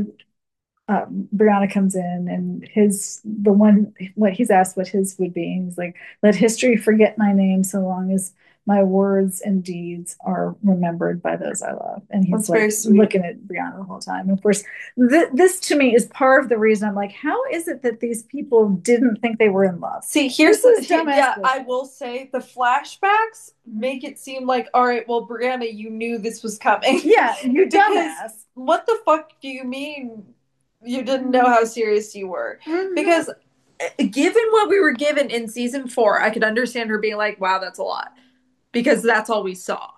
um, Brianna comes in and his the one what he's asked what his would be. And he's like, "Let history forget my name so long as my words and deeds are remembered by those I love." And he's That's like very sweet. looking at Brianna the whole time. Of course, th- this to me is part of the reason I'm like, how is it that these people didn't think they were in love? See, here's This the is here- dumbass yeah, I bullshit. will say the flashbacks make it seem like, all right, well, Brianna, you knew this was coming. Yeah, you Because dumbass. what the fuck do you mean you didn't know how serious you were? Mhm. Because uh, given what we were given in season four, I could understand her being like, wow, that's a lot. Because that's all we saw.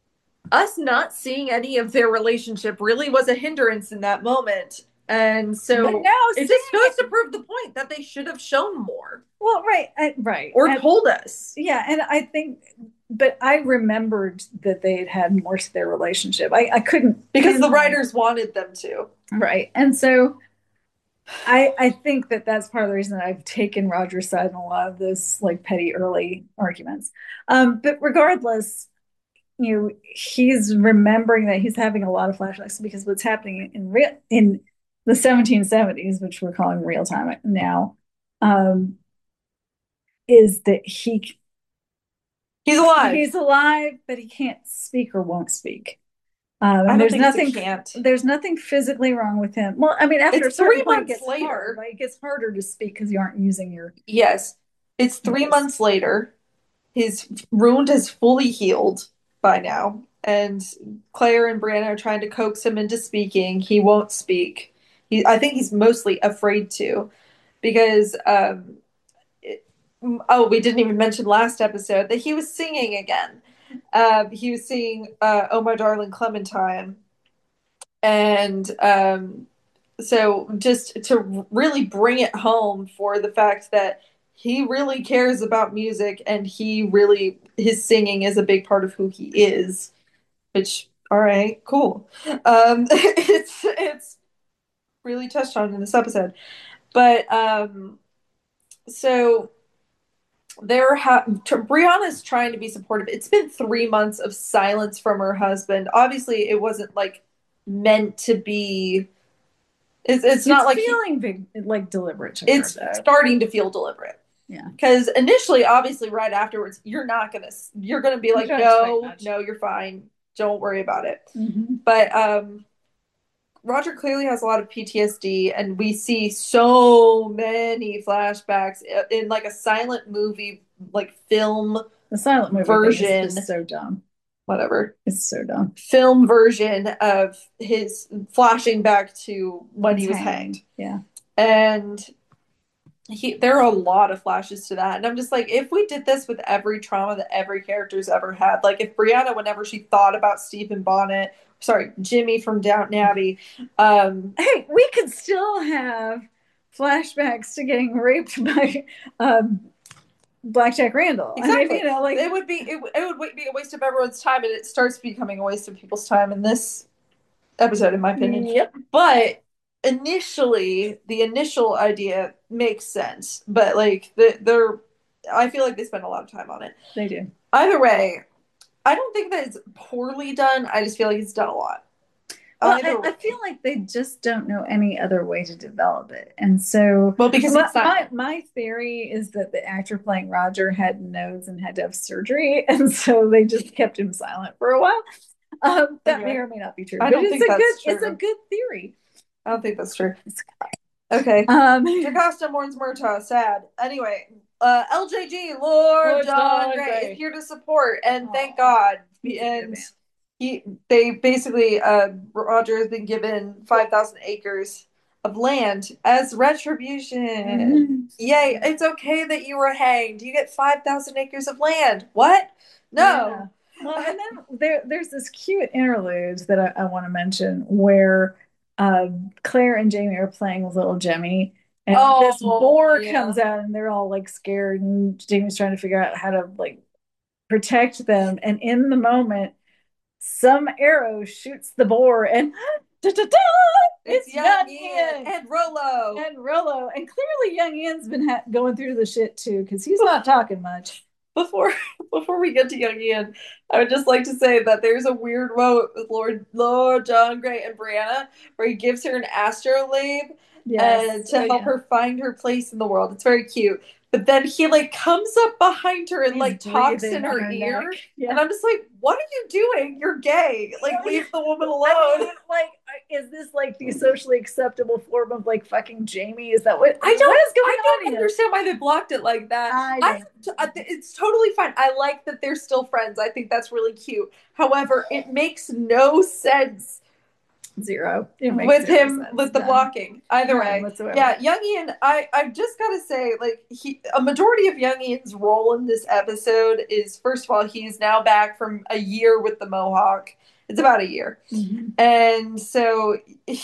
Us not seeing any of their relationship really was a hindrance in that moment. And so But now it seeing just goes it- to prove the point that they should have shown more Well, right, I, right. or And- told us. yeah, and I think, but I remembered that they had had more to their relationship. I, I couldn't Because the pinpoint- writers wanted them to. right, and so I I think that that's part of the reason that I've taken Roger's side in a lot of those like petty early arguments. Um, but regardless, you know, he's remembering that he's having a lot of flashbacks because what's happening in real in the seventeen seventies, which we're calling real time now, um, is that he He's alive. he's alive, but he can't speak or won't speak. Um, I and don't there's think it's a nothing can't. there's nothing physically wrong with him. Well, I mean, after It's a certain three point, it months gets later. hard, right? It gets harder to speak because you aren't using your Yes. It's three Yes. months later. His wound has fully healed by now. And Claire and Brianna are trying to coax him into speaking. He won't speak. He, I think he's mostly afraid to because, um, it, oh, we didn't even mention last episode that he was singing again. Uh, he was singing uh, Oh My Darling Clementine. And um, so just to really bring it home for the fact that he really cares about music and he really his singing is a big part of who he is, which all right, cool. Um, it's it's really touched on in this episode, but um, so there ha- Brianna's trying to be supportive. It's been three months of silence from her husband. Obviously, it wasn't like meant to be. It's, it's not like he- feeling big, like deliberate to it's her, though. starting to feel deliberate. Yeah. Because initially, obviously, right afterwards, you're not gonna you're gonna be You like, don't expect no, much. no, you're fine. Don't worry about it. Hmm. But um Roger clearly has a lot of P T S D, and we see so many flashbacks in like a silent movie, like film The silent movie thing is version, just so dumb. whatever, It's so dumb. film version of his flashing back to when It's he was hanged. hanged. Yeah. And he, there are a lot of flashes to that. And I'm just like, if we did this with every trauma that every character's ever had, like if Brianna, whenever she thought about Stephen Bonnet, sorry, Jimmy from Downton Abbey, um, Hey, we could still have flashbacks to getting raped by um, Blackjack Randall. I mean, exactly. you know, like It would be it, it would be a waste of everyone's time, and it starts becoming a waste of people's time in this episode, in my opinion. yep, But initially, the initial idea makes sense, but like the they're, I feel like they spend a lot of time on it. they do. Either way, I don't think that it's poorly done. I just feel like it's done a lot. Well, Either I, way. I feel like they just don't know any other way to develop it. And so Well, because my, it's not. my, my theory is that the actor playing Roger had nose and had to have surgery. And so they just kept him silent for a while. Um, that Okay. may or may not be true, I but don't it's think a that's good, true. it's a good theory. I don't think that's true. Okay. Um, Jocasta mourns Murtaugh. Sad. Anyway, uh, L J G, Lord, Lord John, John Grey, Grey. is here to support, and thank Aw, God. he's a good And man. he, they basically, uh, Roger has been given five thousand acres of land as retribution. Mhm. Yay! It's okay that you were hanged. You get five thousand acres of land. What? Yeah. No. Well, and then there, there's this cute interlude that I, I want to mention where um, Claire and Jamie are playing with little Jemmy, and this Oh, boar yeah. comes out, and they're all like scared, and Jamie's trying to figure out how to like protect them. And in the moment, some arrow shoots the boar, and da-da-da, It's, it's Young Young Ian Ian and Rolo. and Rollo. And clearly, Young Ian's been ha- going through the shit too because he's not talking much. Before before we get to Young Ian, I would just like to say that there's a weird moment with Lord Lord John Grey and Brianna where he gives her an astrolabe Yes. and to Oh, help yeah. her find her place in the world. It's very cute. But then he like comes up behind her and He's like talks in breathing on her, her ear. neck. Yeah. And I'm just like, what are you doing? You're gay. Like, leave the woman I alone. mean, like, is this like the socially acceptable form of like fucking Jamie? Is that what? I don't. What is going I on don't here? understand why they blocked it like that. I I, don't. I- it's totally fine. I like that they're still friends. I think that's really cute. However, it makes no sense Zero. It makes with zero him sense. with the None. blocking. Either None way, whatsoever. yeah, Young Ian. I I've just got to say, like, he a majority of Young Ian's role in this episode is, first of all, he's now back from a year with the Mohawk. It's about a year, Mhm. and so.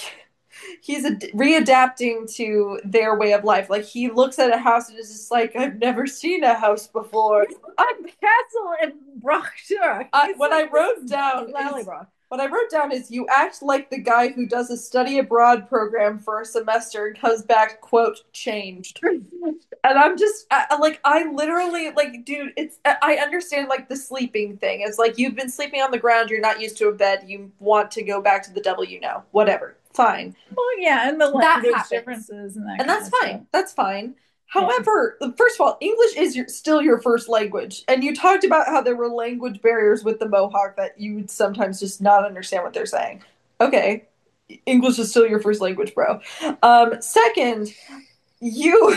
He's a, readapting to their way of life. Like, he looks at a house and is just like, I've never seen a house before. I'm Castle and Brock. Sure. I, what I wrote down is, Lallybroch. what I wrote down is you act like the guy who does a study abroad program for a semester and comes back, quote, changed. And I'm just I, like, I literally, like, dude, it's, I understand, like, the sleeping thing. It's like, you've been sleeping on the ground, you're not used to a bed, you want to go back to the devil you know. Whatever. Fine. Well, yeah, and the That language happens. differences and that. And kind that's of fine. stuff. That's fine. However, first of all, English is your, still your first language. And you talked about how there were language barriers with the Mohawk that you would sometimes just not understand what they're saying. Okay. English is still your first language, bro. Um, second, you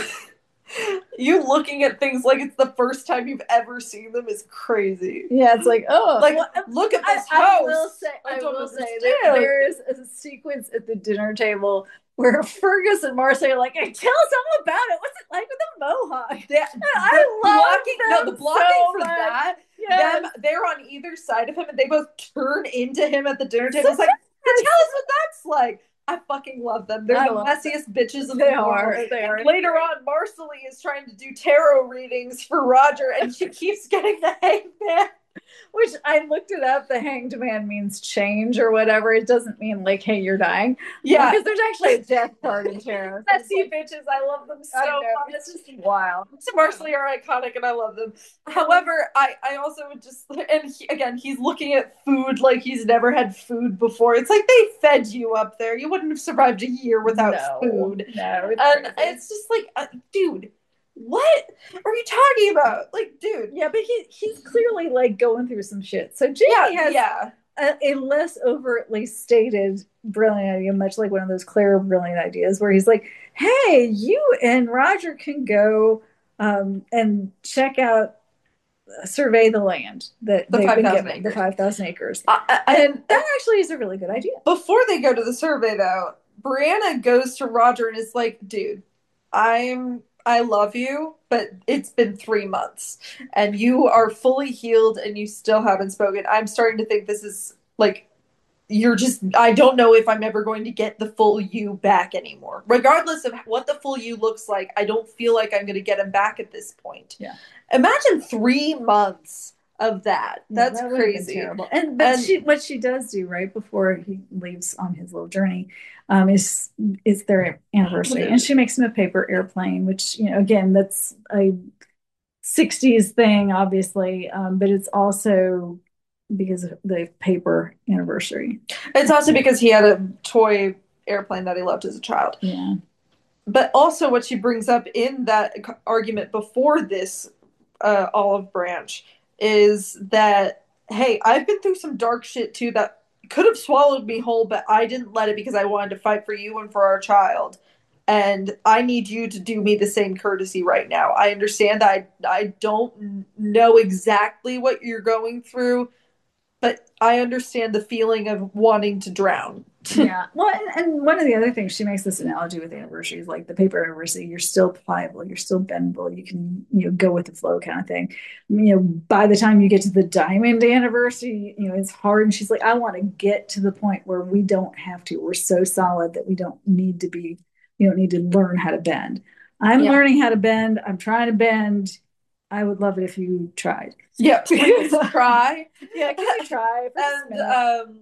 you looking at things like it's the first time you've ever seen them is crazy. Yeah, it's like, oh, Like, well, look at this I, house. I will say, I I, don't will say understand. that there is a sequence at the dinner table where Fergus and Marcy are like, hey, tell us all about it. What's it like with the Mohawk? That, I the love blocking, no, them the blocking so for much. that. Yes. Them, they're on either side of him, and they both turn into him at the dinner table. So It's like, tell us what that's like. I fucking love them. They're I the love messiest bitches in They the are. world. They are. Later on, Marcelly is trying to do tarot readings for Roger, and she keeps getting the hangman. Which I looked it up. The hanged man means change or whatever. It doesn't mean like, hey, you're dying. Yeah. Because there's actually a death card in tarot. Messy bitches. I love them so I know. much. It's just wild. Marcelly are iconic and I love them. However, I, I also would just, and he, again, he's looking at food like he's never had food before. It's like they fed you up there. You wouldn't have survived a year without No. food. No. It's And crazy. it's just like, uh, dude, what are you talking about? Like, dude. Yeah, but he he's clearly like going through some shit. So Yeah, Jamie has yeah. a, a less overtly stated brilliant idea, much like one of those Claire brilliant ideas, where he's like, "Hey, you and Roger can go um, and check out, uh, survey the land that The they've five been thousand given, the acres. five thousand acres." I, I, And that actually is a really good idea. before they go to the survey, though, Brianna goes to Roger and is like, dude, I'm I love you, but it's been three months and you are fully healed and you still haven't spoken. I'm starting to think this is like you're just I don't know if I'm ever going to get the full you back anymore. Regardless of what the full you looks like, I don't feel like I'm going to get him back at this point. Yeah. Imagine three months of that. Yeah, That's that would have been crazy. terrible. And but And she what she does do right before he leaves on his little journey um, is is their anniversary, and she makes him a paper airplane, which you know again that's a sixties thing, obviously, um, but it's also because of the paper anniversary. it's also because he had a toy airplane that he loved as a child. Yeah, But also, what she brings up in that argument before this uh, olive branch is that, hey, I've been through some dark shit too that could have swallowed me whole, but I didn't let it because I wanted to fight for you and for our child. And I need you to do me the same courtesy right now. I understand that I, I don't know exactly what you're going through, but I understand the feeling of wanting to drown. yeah. Well, and, and one of the other things she makes this analogy with anniversaries, like the paper anniversary, you're still pliable, you're still bendable, you can you know go with the flow kind of thing. You know, by the time you get to the diamond anniversary, you know it's hard. And she's like, I want to get to the point where we don't have to. We're so solid that we don't need to be. We don't need to learn how to bend. I'm Yeah. learning how to bend. I'm trying to bend. I would love it if you tried. Yeah, please try. Yeah, can you try for just a And minute? um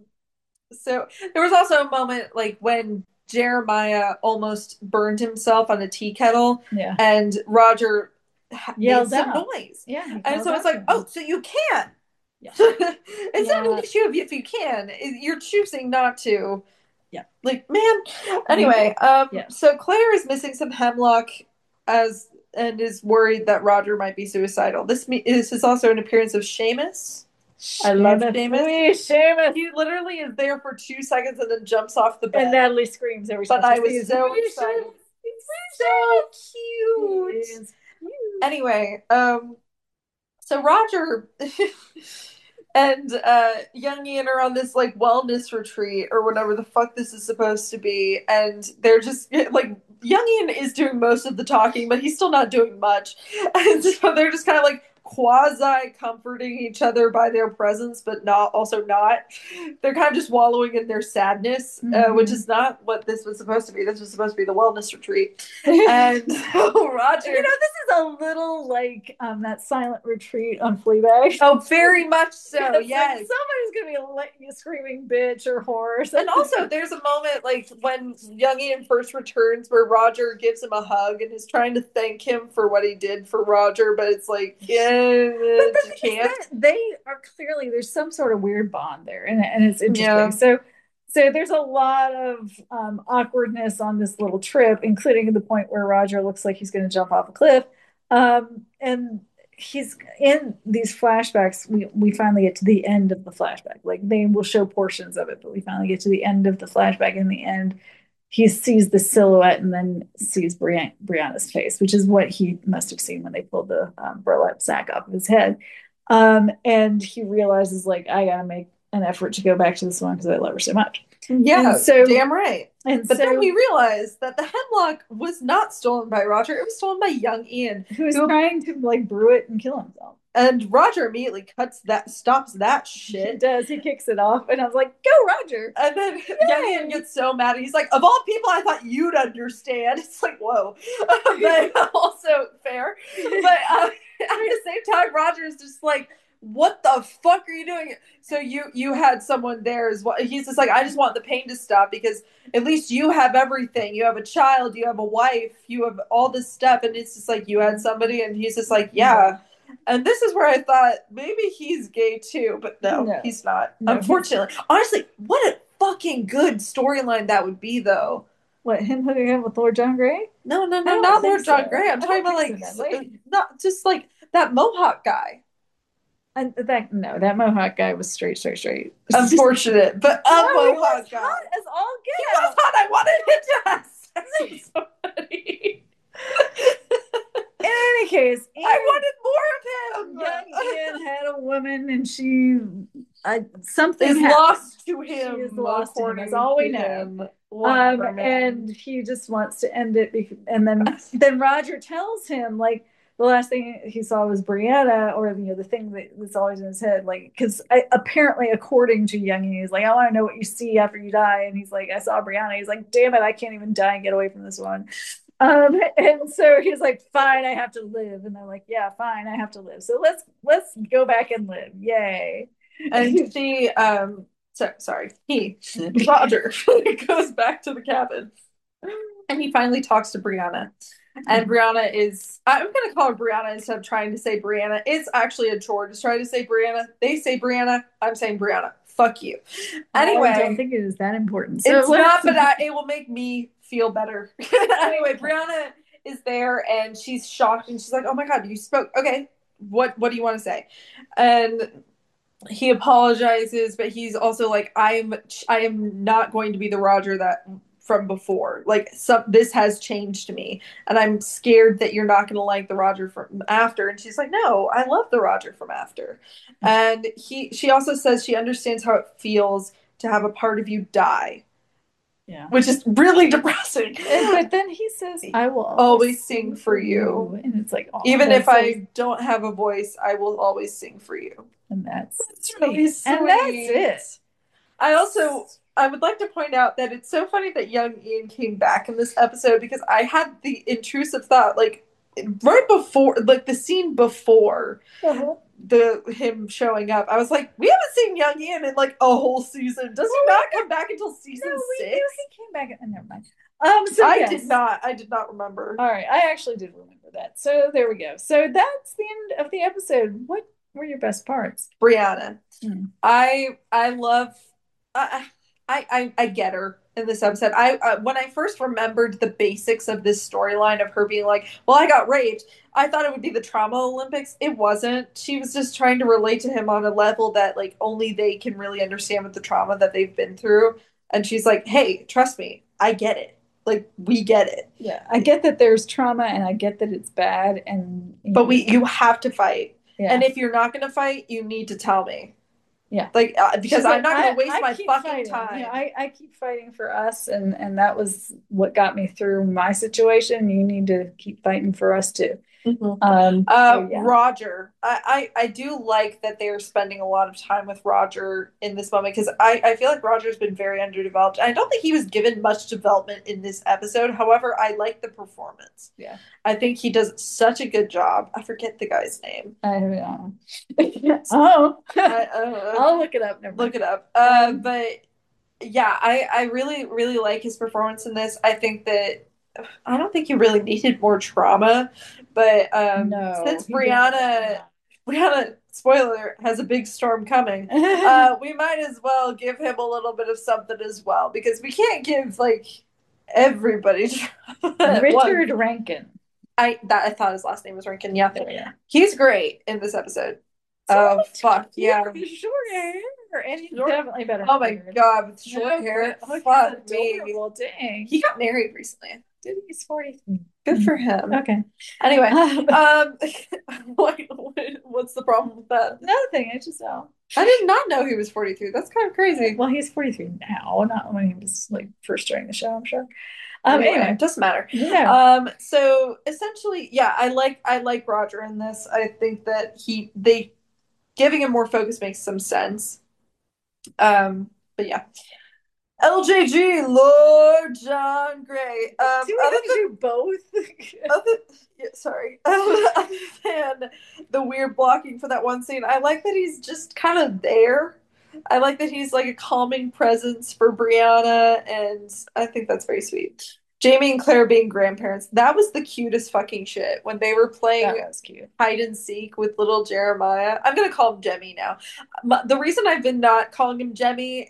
so there was also a moment like when Jeremiah almost burned himself on a tea kettle Yeah. and Roger ha- made Yelled some out. noise. Yeah, he And calls so it's out to like, him. oh, so you can. Yeah. It's not an Yeah. issue of if you can. You're choosing not to. Yeah. Like, man. Mhm. Anyway, um, Yeah. so Claire is missing some hemlock as and is worried that Roger might be suicidal. This me- this is also an appearance of Seamus. I love Seamus, Seamus. oui, Seamus. He literally is there for two seconds and then jumps off the bed. And Natalie screams every time But I she was sees so him. excited. He's So He cute. is cute. Anyway, um, so Roger and uh, Young Ian are on this like wellness retreat or whatever the fuck this is supposed to be, and they're just like Young Ian is doing most of the talking, but he's still not doing much, and so they're just kind of like quasi comforting each other by their presence, but not also not. They're kind of just wallowing in their sadness, uh, Mhm. which is not what this was supposed to be. This was supposed to be the wellness retreat, and so Roger, You know, this is a little like um that silent retreat on Fleabag. oh, very much so, It's yes. like somebody's gonna be like screaming bitch or horse. And also, there's a moment like when Young Ian first returns where Roger gives him a hug and is trying to thank him for what he did for Roger, but it's like, yeah, you can't. They are clearly there's some sort of weird bond there, and and it's interesting. Yeah. So so there's a lot of um, awkwardness on this little trip, including the point where Roger looks like he's going to jump off a cliff, um, and he's in these flashbacks. We we finally get to the end of the flashback. Like they will show portions of it, but we finally get to the end of the flashback. In the end, he sees the silhouette and then sees Brian, Brianna's face, which is what he must have seen when they pulled the um, burlap sack off of his head. Um, and he realizes, like, I gotta make an effort to go back to this one because I love her so much. Yeah, And so, damn right. and But so, then we realized that the hemlock was not stolen by Roger, it was stolen by Young Ian. who is who- trying to like brew it and kill himself. And Roger immediately cuts that, stops that He shit. does. He kicks it off, and I was like, "Go, Roger!" And then Young Ian gets so mad. He's like, of all people, I thought you'd understand. It's like, whoa. But also fair. But uh, at the same time, Roger's just like, what the fuck are you doing? So you you had someone there as well. He's just like, I just want the pain to stop because at least you have everything. You have a child, you have a wife, you have all this stuff. And it's just like, you had somebody. And he's just like, yeah. And this is where I thought maybe he's gay too, but no, No. he's not. No, Unfortunately. Honestly, what a fucking good storyline that would be though. What, him hooking up with Lord John Grey? No, no, I no, don't not think Lord so. John Grey. I'm I talking don't about think so, like s- uh, Natalie. not just like that Mohawk guy. And that no, that Mohawk guy was straight, straight, straight. Unfortunate, but No, a he was Mohawk guy. hot as all He get was out. hot. I wanted him to have sex with somebody. In any case, I Ian, wanted more of young him. Ian had a woman, and she, I, something Is happened. lost to She is him, lost to him. That's according all we to know. him. Um, Whatever, man. and he just wants to end it. Because, and then then Roger tells him like the last thing he saw was Brianna, or you know the thing that was always in his head, like because apparently according to Youngie, he's like, I want to know what you see after you die, and he's like, I saw Brianna. He's like, damn it, I can't even die and get away from this one. Um, and so he's like, fine, I have to live, and they're like, yeah, fine, I have to live. So let's let's go back and live, yay. And she, um, so sorry, he, Roger, goes back to the cabin, and he finally talks to Brianna. And Brianna is, I'm going to call her Brianna instead of trying to say Brianna. It's actually a chore to try to say Brianna. They say Brianna. I'm saying Brianna. Fuck you. I don't Anyway, think it is that important. So it's not, let's but I, it will make me feel better. Anyway, Brianna is there and she's shocked and she's like, "Oh my God, you spoke. Okay, what what do you want to say?" And he apologizes, but he's also like, I'm I am not going to be the Roger that from before. Like some this has changed me, and I'm scared that you're not going to like the Roger from after. And she's like, no, I love the Roger from after. And he she also says she understands how it feels to have a part of you die, yeah. which is really depressing. And, but then he says, I will always, always sing, sing for for you. you. And it's like, oh, Even if that's so, I don't have a voice, I will always sing for you. and that's That's really sweet. and that's it. I also I would like to point out that it's so funny that young Ian came back in this episode because I had the intrusive thought, like right before, like the scene before Uh-huh. the him showing up, I was like, we haven't seen young Ian in like a whole season. Does he not come back until season No, we six? knew he came back. And never mind. Um, so I yes. did not. I did not remember. All right, I actually did remember that. So there we go. So that's the end of the episode. What were your best parts? Brianna. Hmm. I I love I I I, I get her in this episode. I uh, when I first remembered the basics of this storyline of her being like, "Well, I got raped." I thought it would be the trauma Olympics. It wasn't. She was just trying to relate to him on a level that like only they can really understand with the trauma that they've been through. And she's like, "Hey, trust me. I get it. Like we get it." Yeah, I get that there's trauma and I get that it's bad and you But know, we you have to fight. yeah. And if you're not going to fight, you need to tell me. Yeah. Like uh, because She's I'm like, not going I, to waste I my keep fucking fighting. time. You know, I, I keep fighting for us, and and that was what got me through my situation. You need to keep fighting for us too. Mhm. Um, Uh, so yeah. Roger, I, I I do like that they're spending a lot of time with Roger in this moment because I, I feel like Roger's been very underdeveloped. I don't think he was given much development in this episode. However, I like the performance. Yeah. I think he does such a good job. I forget the guy's name. I don't know. Oh, I, uh, I'll look it up. Never look mind. it up. Uh, Um, but yeah, I I really really like his performance in this. I think that I don't think he really needed more trauma, but um, No, since he Brianna, Brianna, spoiler, alert, has a big storm coming, didn't. uh, we might as well give him a little bit of something as well because we can't give like everybody trauma at Richard once. Rankin. I that I thought his last name was Rankin. Yeah, There we go. he's great in this episode. So Oh fuck yeah! short hair, and he's Short- definitely better. Oh my prepared. god, with short No, hair, look, fuck he's me. adorable. Dang. He got married recently. Did he's forty-three. Good for him. Okay. Anyway, Um, um, what, what- what's the problem with that? Nothing. I just know. I did not know he was forty-three. That's kind of crazy. Well, he's forty-three now, not when he was like first starting the show, I'm sure. Um, Anyway, anyway, it doesn't matter. yeah. Um, so essentially, yeah, I like I like Roger in this. I think that he they giving him more focus makes some sense. Um, but yeah. L J G, Lord John Grey. Um, Do we other have to do both? other, yeah, sorry. Other than the weird blocking for that one scene, I like that he's just kind of there. I like that he's like a calming presence for Brianna, and I think that's very sweet. Jamie and Claire being grandparents, that was the cutest fucking shit when they were playing That was cute. hide and seek with little Jeremiah. I'm gonna call him Jemmy now. M- The reason I've been not calling him Jemmy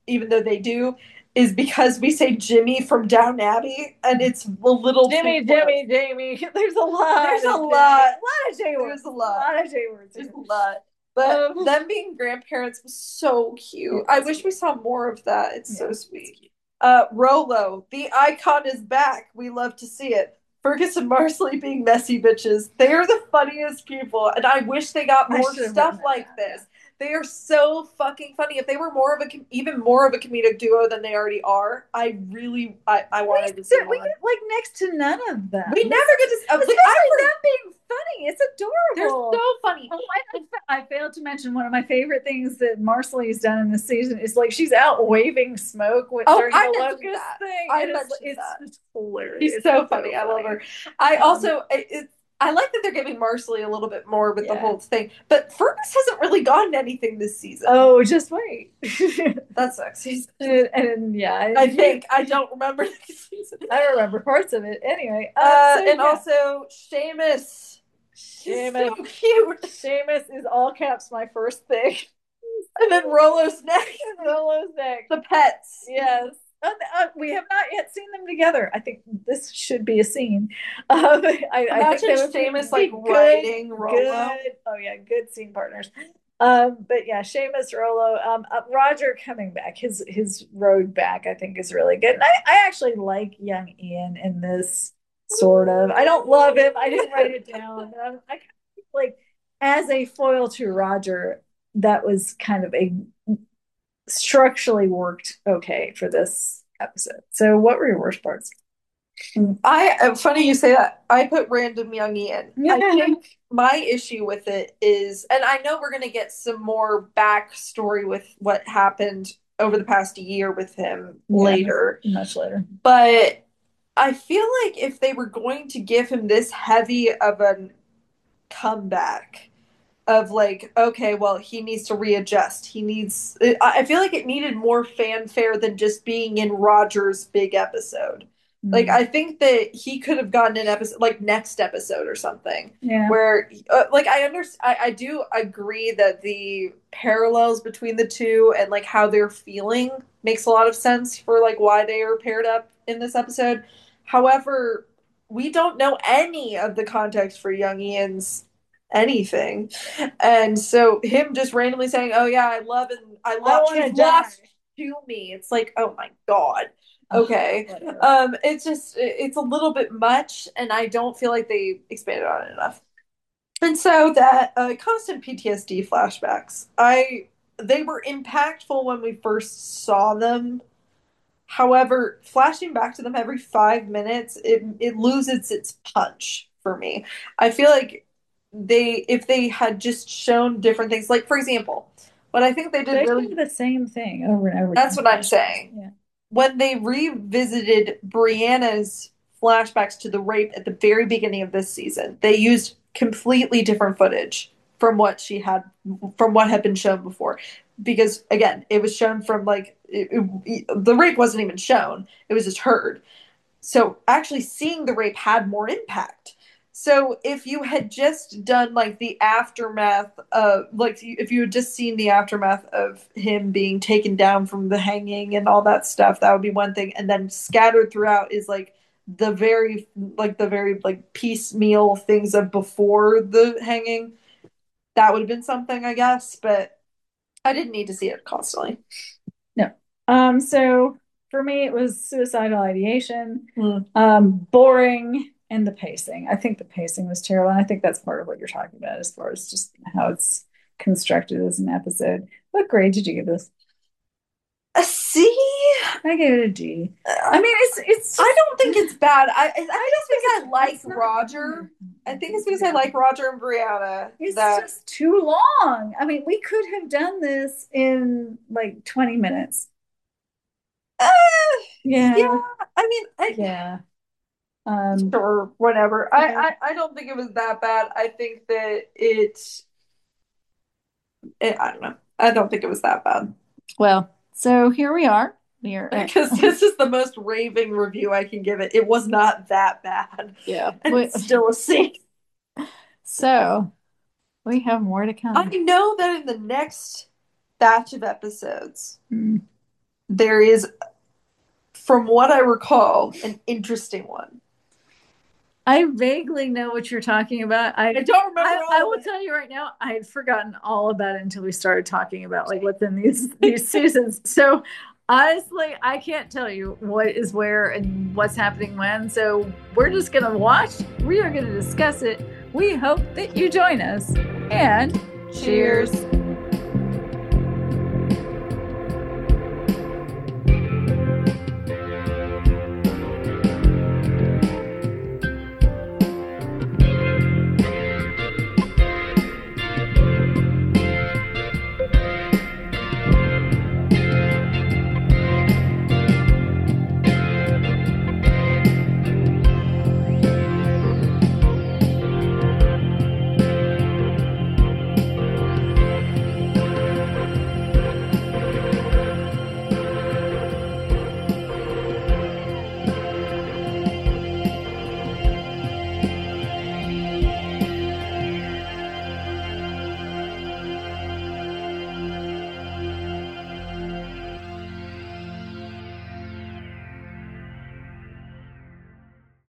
even though they do, is because we say Jimmy from Down Abbey, and it's a little too Jimmy, close. Jimmy, Jamie. There's a lot. There's a of lot. A lot of J words. There's a lot. A lot of J words. There's a lot. But Um, them being grandparents was so cute. It I was wish we cute. saw more of that. It's Yeah, so it's sweet. cute. Uh, Rolo, the icon is back. We love to see it. Fergus and Marsley being messy bitches. They are the funniest people, and I wish they got I more should have stuff written like that down. this. They are so fucking funny. If they were more of a com- even more of a comedic duo than they already are, I really I, I We, wanted to see we more. get like next to none of them. We never get to. Uh, like, Especially I them being funny. It's they're adorable. so funny. Oh, I, I, I failed to mention one of my favorite things that Marcelly's done in this season is like she's out waving smoke with, Oh, during I the mentioned locust that. thing. I And it's, mentioned it's, that. it's hilarious. She's It's so funny. I love her. I Um, also it, it, I like that they're giving Marcelly a little bit more with the Yeah. whole thing, but Fergus hasn't really gotten anything this season. Oh, just wait. That sucks. He's, and, and yeah, I think I don't remember next season. I remember parts of it. Anyway, um, Uh, so, and yeah. also Seamus. He's Seamus. so cute. Seamus is all caps my first thing. And then Rolo's next. Rolo's next. The pets. Yes. Uh, uh, we have not yet seen them together. I think this should be a scene. Um, I, I think Imagine they would Seamus be like good, riding Rolo. good. Oh yeah, good scene partners. Um, but yeah, Seamus, Rolo, um, uh, Roger coming back, his his road back, I think is really good. And I, I actually like young Ian in this sort of. I don't love him. I didn't write it down. But I'm, I kind of like as a foil to Roger, that was kind of a structurally worked okay for this episode. So, what were your worst parts? I funny you say that. I put random young Ian. Yeah. I think my issue with it is, and I know we're gonna get some more backstory with what happened over the past year with him Yeah, later, much later. but I feel like if they were going to give him this heavy of a comeback, of like, okay, well, he needs to readjust. He needs. I feel like it needed more fanfare than just being in Roger's big episode. Like, I think that he could have gotten an episode, like next episode or something, Yeah. where, uh, like, I understand. I, I do agree that the parallels between the two and like how they're feeling makes a lot of sense for like why they are paired up in this episode. However, we don't know any of the context for young Ian's anything. And so him just randomly saying, "Oh yeah, I love and I I love wanna he's die." lost to me." It's like, "Oh my God." Okay. Whatever. Um it's just it's a little bit much and I don't feel like they expanded on it enough. And so that uh, constant P T S D flashbacks, I they were impactful when we first saw them. However, flashing back to them every five minutes, it it loses its punch for me. I feel like they if they had just shown different things, like for example, what I think they did They really do the same thing over and over that's again. what I'm saying. Yeah. When they revisited Brianna's flashbacks to the rape at the very beginning of this season, they used completely different footage from what she had from what had been shown before. Because again, it was shown from like it, it, the rape wasn't even shown; it was just heard. So actually seeing the rape had more impact. So if you had just done like the aftermath of like if you had just seen the aftermath of him being taken down from the hanging and all that stuff, that would be one thing. And then scattered throughout is like the very like the very like piecemeal things of before the hanging. That would have been something, I guess, but I didn't need to see it constantly. No. Um, so for me, it was suicidal ideation, Hmm. um, boring, and the pacing. I think the pacing was terrible, and I think that's part of what you're talking about as far as just how it's constructed as an episode. What grade did you give this? A C? I gave it a D. I mean, it's it's. I don't think it's bad. I I think it's because I it's like not Roger. bad. I think it's because I like Roger and Brianna. It's that just too long. I mean, we could have done this in like twenty minutes. uh, Yeah. yeah. I mean, I, Yeah. Um, sure, whatever. I, yeah. I I don't think it was that bad. I think that it, it I don't know. I don't think it was that bad Well, so here we are. We are at, because this is the most raving review I can give it. It was not that bad. yeah. And We- it's still a C. so we have more to come. I know that in the next batch of episodes, Mm. there is, from what I recall, an interesting one. I vaguely know what you're talking about. I, I don't remember I, all I of will it. tell you right now, I had forgotten all about it until we started talking about like what's in these these seasons. So honestly, I can't tell you what is where and what's happening when. So we're just gonna watch. We are gonna discuss it. We hope that you join us. And cheers. Cheers.